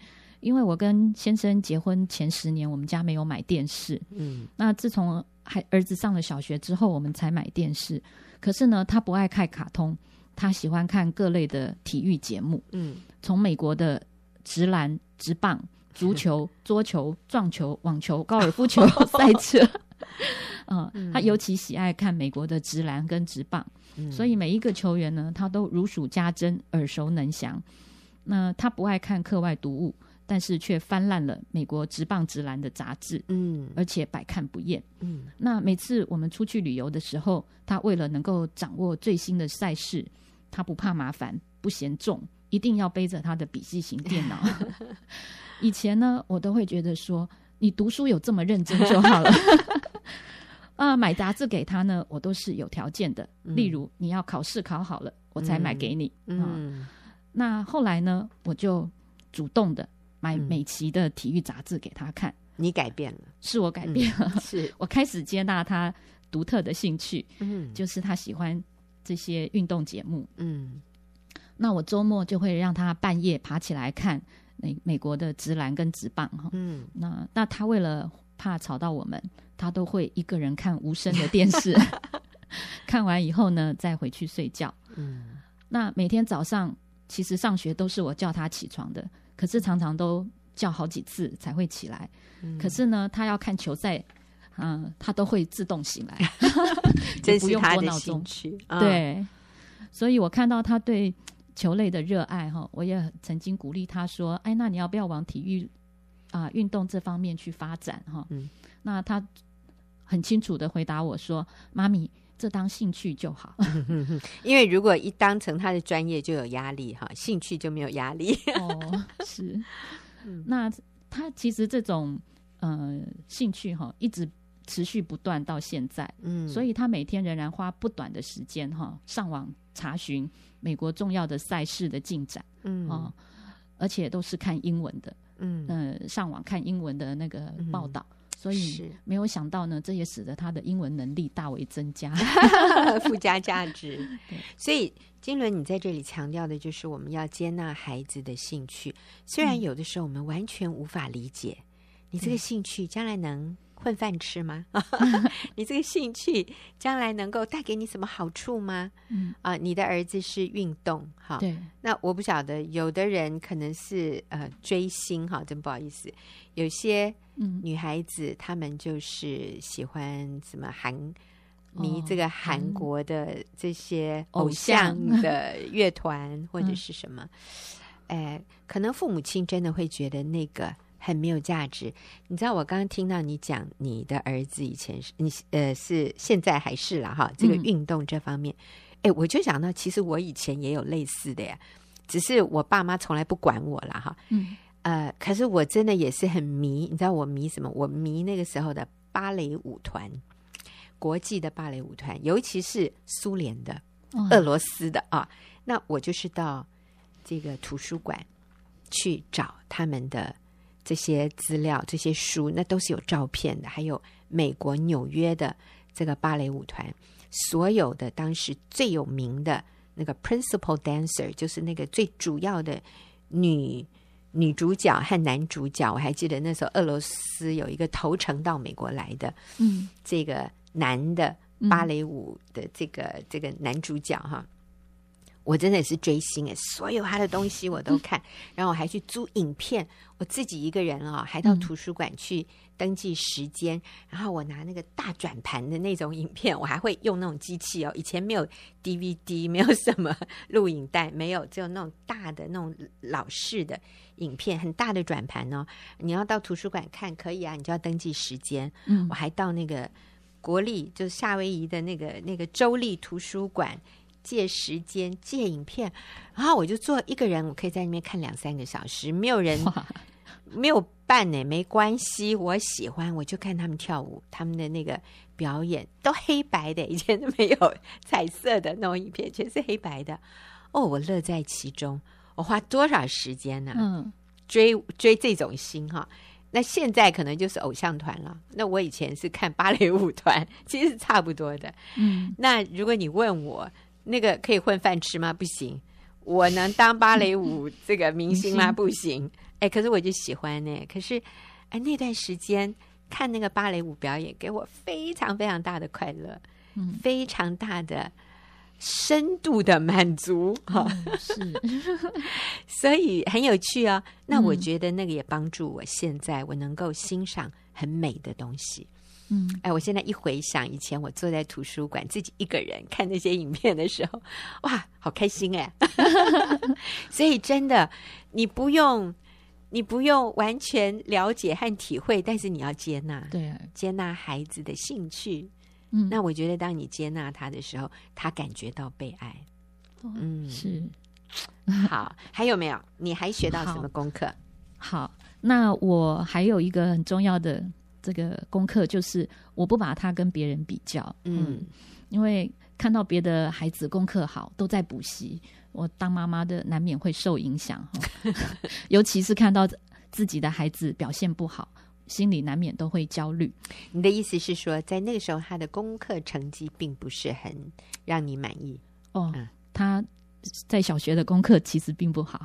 因为我跟先生结婚前十年，我们家没有买电视。嗯，那自从还儿子上了小学之后，我们才买电视。可是呢，他不爱看卡通，他喜欢看各类的体育节目。嗯，从美国的直篮、直棒、足球、桌球、撞球、网球、高尔夫球、赛车。嗯，他尤其喜爱看美国的直篮跟直棒。嗯，所以每一个球员呢，他都如数家珍，耳熟能详。那他不爱看课外读物，但是却翻烂了美国职棒职篮的杂志，嗯，而且百看不厌，嗯。那每次我们出去旅游的时候，他为了能够掌握最新的赛事，他不怕麻烦，不嫌重，一定要背着他的笔记型电脑。以前呢，我都会觉得说，你读书有这么认真就好了。啊，买杂志给他呢，我都是有条件的，嗯、例如你要考试考好了，我才买给你，嗯。嗯，那后来呢，我就主动的买美琪的体育杂志给他看。 你改变了， 是我改变了， 嗯、是我开始接纳他独特的兴趣，嗯，就是他喜欢这些运动节目，嗯。那我周末就会让他半夜爬起来看美美国的职篮跟职棒哈，嗯。那那他为了怕吵到我们，他都会一个人看无声的电视，看完以后呢，再回去睡觉，嗯。那每天早上。其实上学都是我叫他起床的，可是常常都叫好几次才会起来。嗯、可是呢，他要看球赛，嗯、呃，他都会自动醒来， 真是他的兴趣。 嗯、对，所以我看到他对球类的热爱哈，我也曾经鼓励他说：“哎，那你要不要往体育啊、呃、运动这方面去发展？”哈，嗯，那他很清楚的回答我说：“妈咪。”这当兴趣就好。 因为如果一当成他的专业就有压力哈，兴趣就没有压力。 哦，是。那他其实这种呃兴趣哈，一直持续不断到现在。嗯，所以他每天仍然花不短的时间哈，上网查询美国重要的赛事的进展。嗯，哦，而且都是看英文的。嗯，呃，上网看英文的那个报道。嗯，所以没有想到呢，这也使得他的英文能力大为增加， 附加价值。所以金伦，你在这里强调的就是我们要接纳孩子的兴趣，虽然有的时候我们完全无法理解，嗯、你这个兴趣将来能混饭吃吗？你这个兴趣将来能够带给你什么好处吗？嗯啊，你的儿子是运动哈， 对， 那我不晓得，有的人可能是呃追星哈，真不好意思，有些。嗯，女孩子她们就是喜欢什么韩迷这个韩国的这些偶像的乐团、嗯、或者是什么，哎、呃，可能父母亲真的会觉得那个很没有价值。你知道，我刚刚听到你讲你的儿子以前是你呃是现在还是啦哈，这个运动这方面，哎、嗯，我就想到其实我以前也有类似的呀，只是我爸妈从来不管我啦哈，嗯。呃，可是我真的也是很迷，你知道我迷什么？我迷那个时候的芭蕾舞团，国际的芭蕾舞团，尤其是苏联的、哦、俄罗斯的啊。那我就是到这个图书馆去找他们的这些资料、这些书，那都是有照片的，还有美国纽约的这个芭蕾舞团，所有的当时最有名的那个 principal dancer， 就是那个最主要的女。女主角和男主角，我还记得那时候俄罗斯有一个投诚到美国来的，嗯，这个男的芭蕾舞的这个、嗯、这个男主角哈，我真的是追星诶，所有他的东西我都看，然后我还去租影片，我自己一个人啊、哦，还到图书馆去登记时间，然后我拿那个大转盘的那种影片，我还会用那种机器哦，以前没有 D V D， 没有什么录影带，没有，只有那种大的那种老式的影片，很大的转盘哦，你要到图书馆看可以啊，你就要登记时间。嗯，我还到那个国立，就是夏威夷的那个那个州立图书馆借时间借影片，然后我就做一个人，我可以在那边看两三个小时，没有人没有伴呢，没关系，我喜欢，我就看他们跳舞，他们的那个表演都黑白的，以前都没有彩色的那种影片，全是黑白的。哦，我乐在其中，我花多少时间呢、啊？嗯，追追这种星哈。那现在可能就是偶像团了。那我以前是看芭蕾舞团，其实是差不多的。嗯，那如果你问我那个可以混饭吃吗？不行。 我能当芭蕾舞这个明星吗？不行。哎，可是我就喜欢呢、欸。可是哎，那段时间看那个芭蕾舞表演，给我非常非常大的快乐，嗯，非常大的深度的满足。哈、 嗯，是， 所以很有趣哦。那我觉得那个也帮助我现在我能够欣赏很美的东西。嗯，哎，我现在一回想以前我坐在图书馆自己一个人看那些影片的时候，哇，好开心哎！所以真的，你不用，你不用完全了解和体会，但是你要接纳， 对， 接纳孩子的兴趣。嗯，那我觉得当你接纳他的时候，他感觉到被爱。 哦、嗯，是。 好，还有没有？你还学到什么功课？ 好，好，那我还有一个很重要的。这个功课就是我不把他跟别人比较，嗯，因为看到别的孩子功课好都在补习，我当妈妈的难免会受影响尤其是看到自己的孩子表现不好，心里难免都会焦虑。 你的意思是说在那个时候他的功课成绩并不是很让你满意？ 哦、嗯、他在小学的功课其实并不好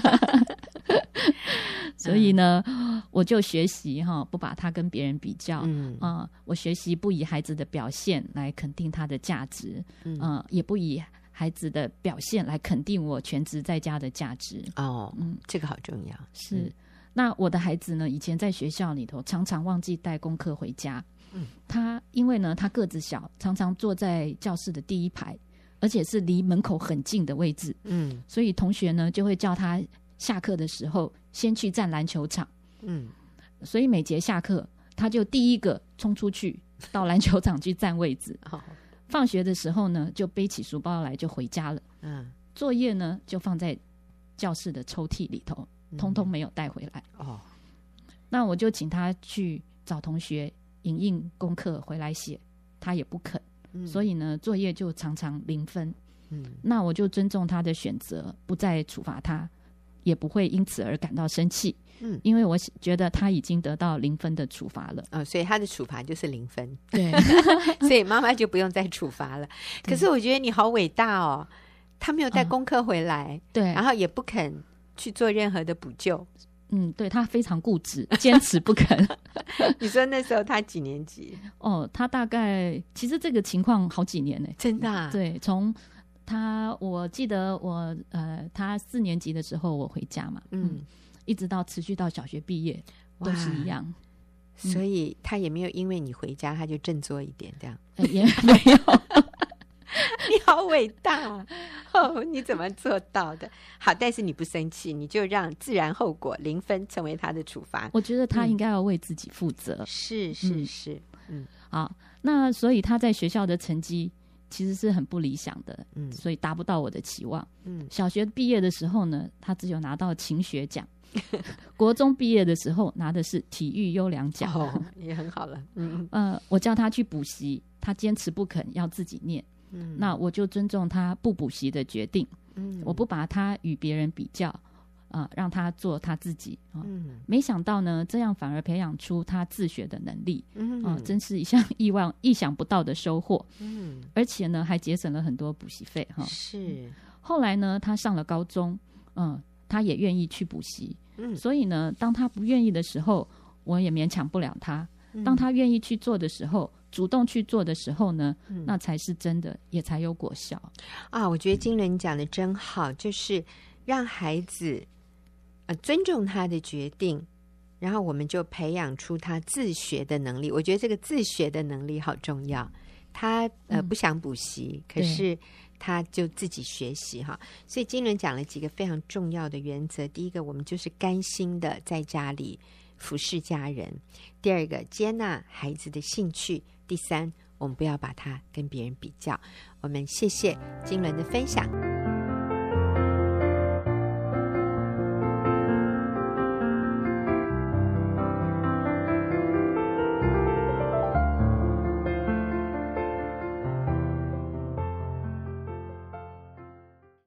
所以呢、嗯、我就学习哈，不把他跟别人比较，嗯、呃、我学习不以孩子的表现来肯定他的价值，嗯、呃、也不以孩子的表现来肯定我全职在家的价值。 哦，嗯，这个好重要。 是、嗯、那我的孩子呢，以前在学校里头常常忘记带功课回家，嗯，他因为呢他个子小，常常坐在教室的第一排，而且是离门口很近的位置，嗯，所以同学呢就会叫他下课的时候先去站篮球场，嗯，所以每节下课他就第一个冲出去到篮球场去占位置哦，放学的时候呢就背起书包来就回家了，嗯，作业呢就放在教室的抽屉里头，通通没有带回来，嗯，哦，那我就请他去找同学影印功课回来写，他也不肯，嗯，所以呢作业就常常零分，嗯，那我就尊重他的选择，不再处罚他，也不会因此而感到生气，嗯，因为我觉得他已经得到零分的处罚了， 哦，所以他的处罚就是零分， 对所以妈妈就不用再处罚了。可是我觉得你好伟大哦，他没有带功课回来，嗯，对，然后也不肯去做任何的补救， 嗯，对，他非常固执，坚持不肯你说那时候他几年级？ 哦，他大概其实这个情况好几年呢， 真的啊？ 对，从他我记得我呃他四年级的时候我回家嘛，嗯，嗯一直到持续到小学毕业都是一样， 所以他也没有因为你回家他就振作一点这样， 呃、也没有你好伟大哦，你怎么做到的？好，但是你不生气，你就让自然后果零分成为他的处罚。 我觉得他应该要为自己负责， 嗯，是是是，嗯， 好，那所以他在学校的成绩其实是很不理想的，嗯，所以达不到我的期望，嗯，小学毕业的时候呢，他只有拿到勤学奖国中毕业的时候拿的是体育优良奖， 哦，也很好了，嗯， 呃，我叫他去补习，他坚持不肯要自己念，嗯，那我就尊重他不补习的决定，嗯，我不把他与别人比较，呃、让他做他自己，呃嗯，没想到呢这样反而培养出他自学的能力，嗯，呃、真是一项意外意想不到的收获，嗯，而且呢还节省了很多补习费，呃、是。后来呢他上了高中，嗯，他也愿意去补习，嗯，所以呢当他不愿意的时候我也勉强不了他，嗯，当他愿意去做的时候，主动去做的时候呢，嗯，那才是真的，也才有果效啊！我觉得金伦你讲的真好，就是让孩子呃尊重他的决定，然后我们就培养出他自学的能力。我觉得这个自学的能力好重要。他呃、嗯、不想补习，可是他就自己学习哈。所以金伦讲了几个非常重要的原则。第一个，我们就是甘心的在家里服侍家人；第二个，接纳孩子的兴趣；第三，我们不要把他跟别人比较。我们谢谢金伦的分享。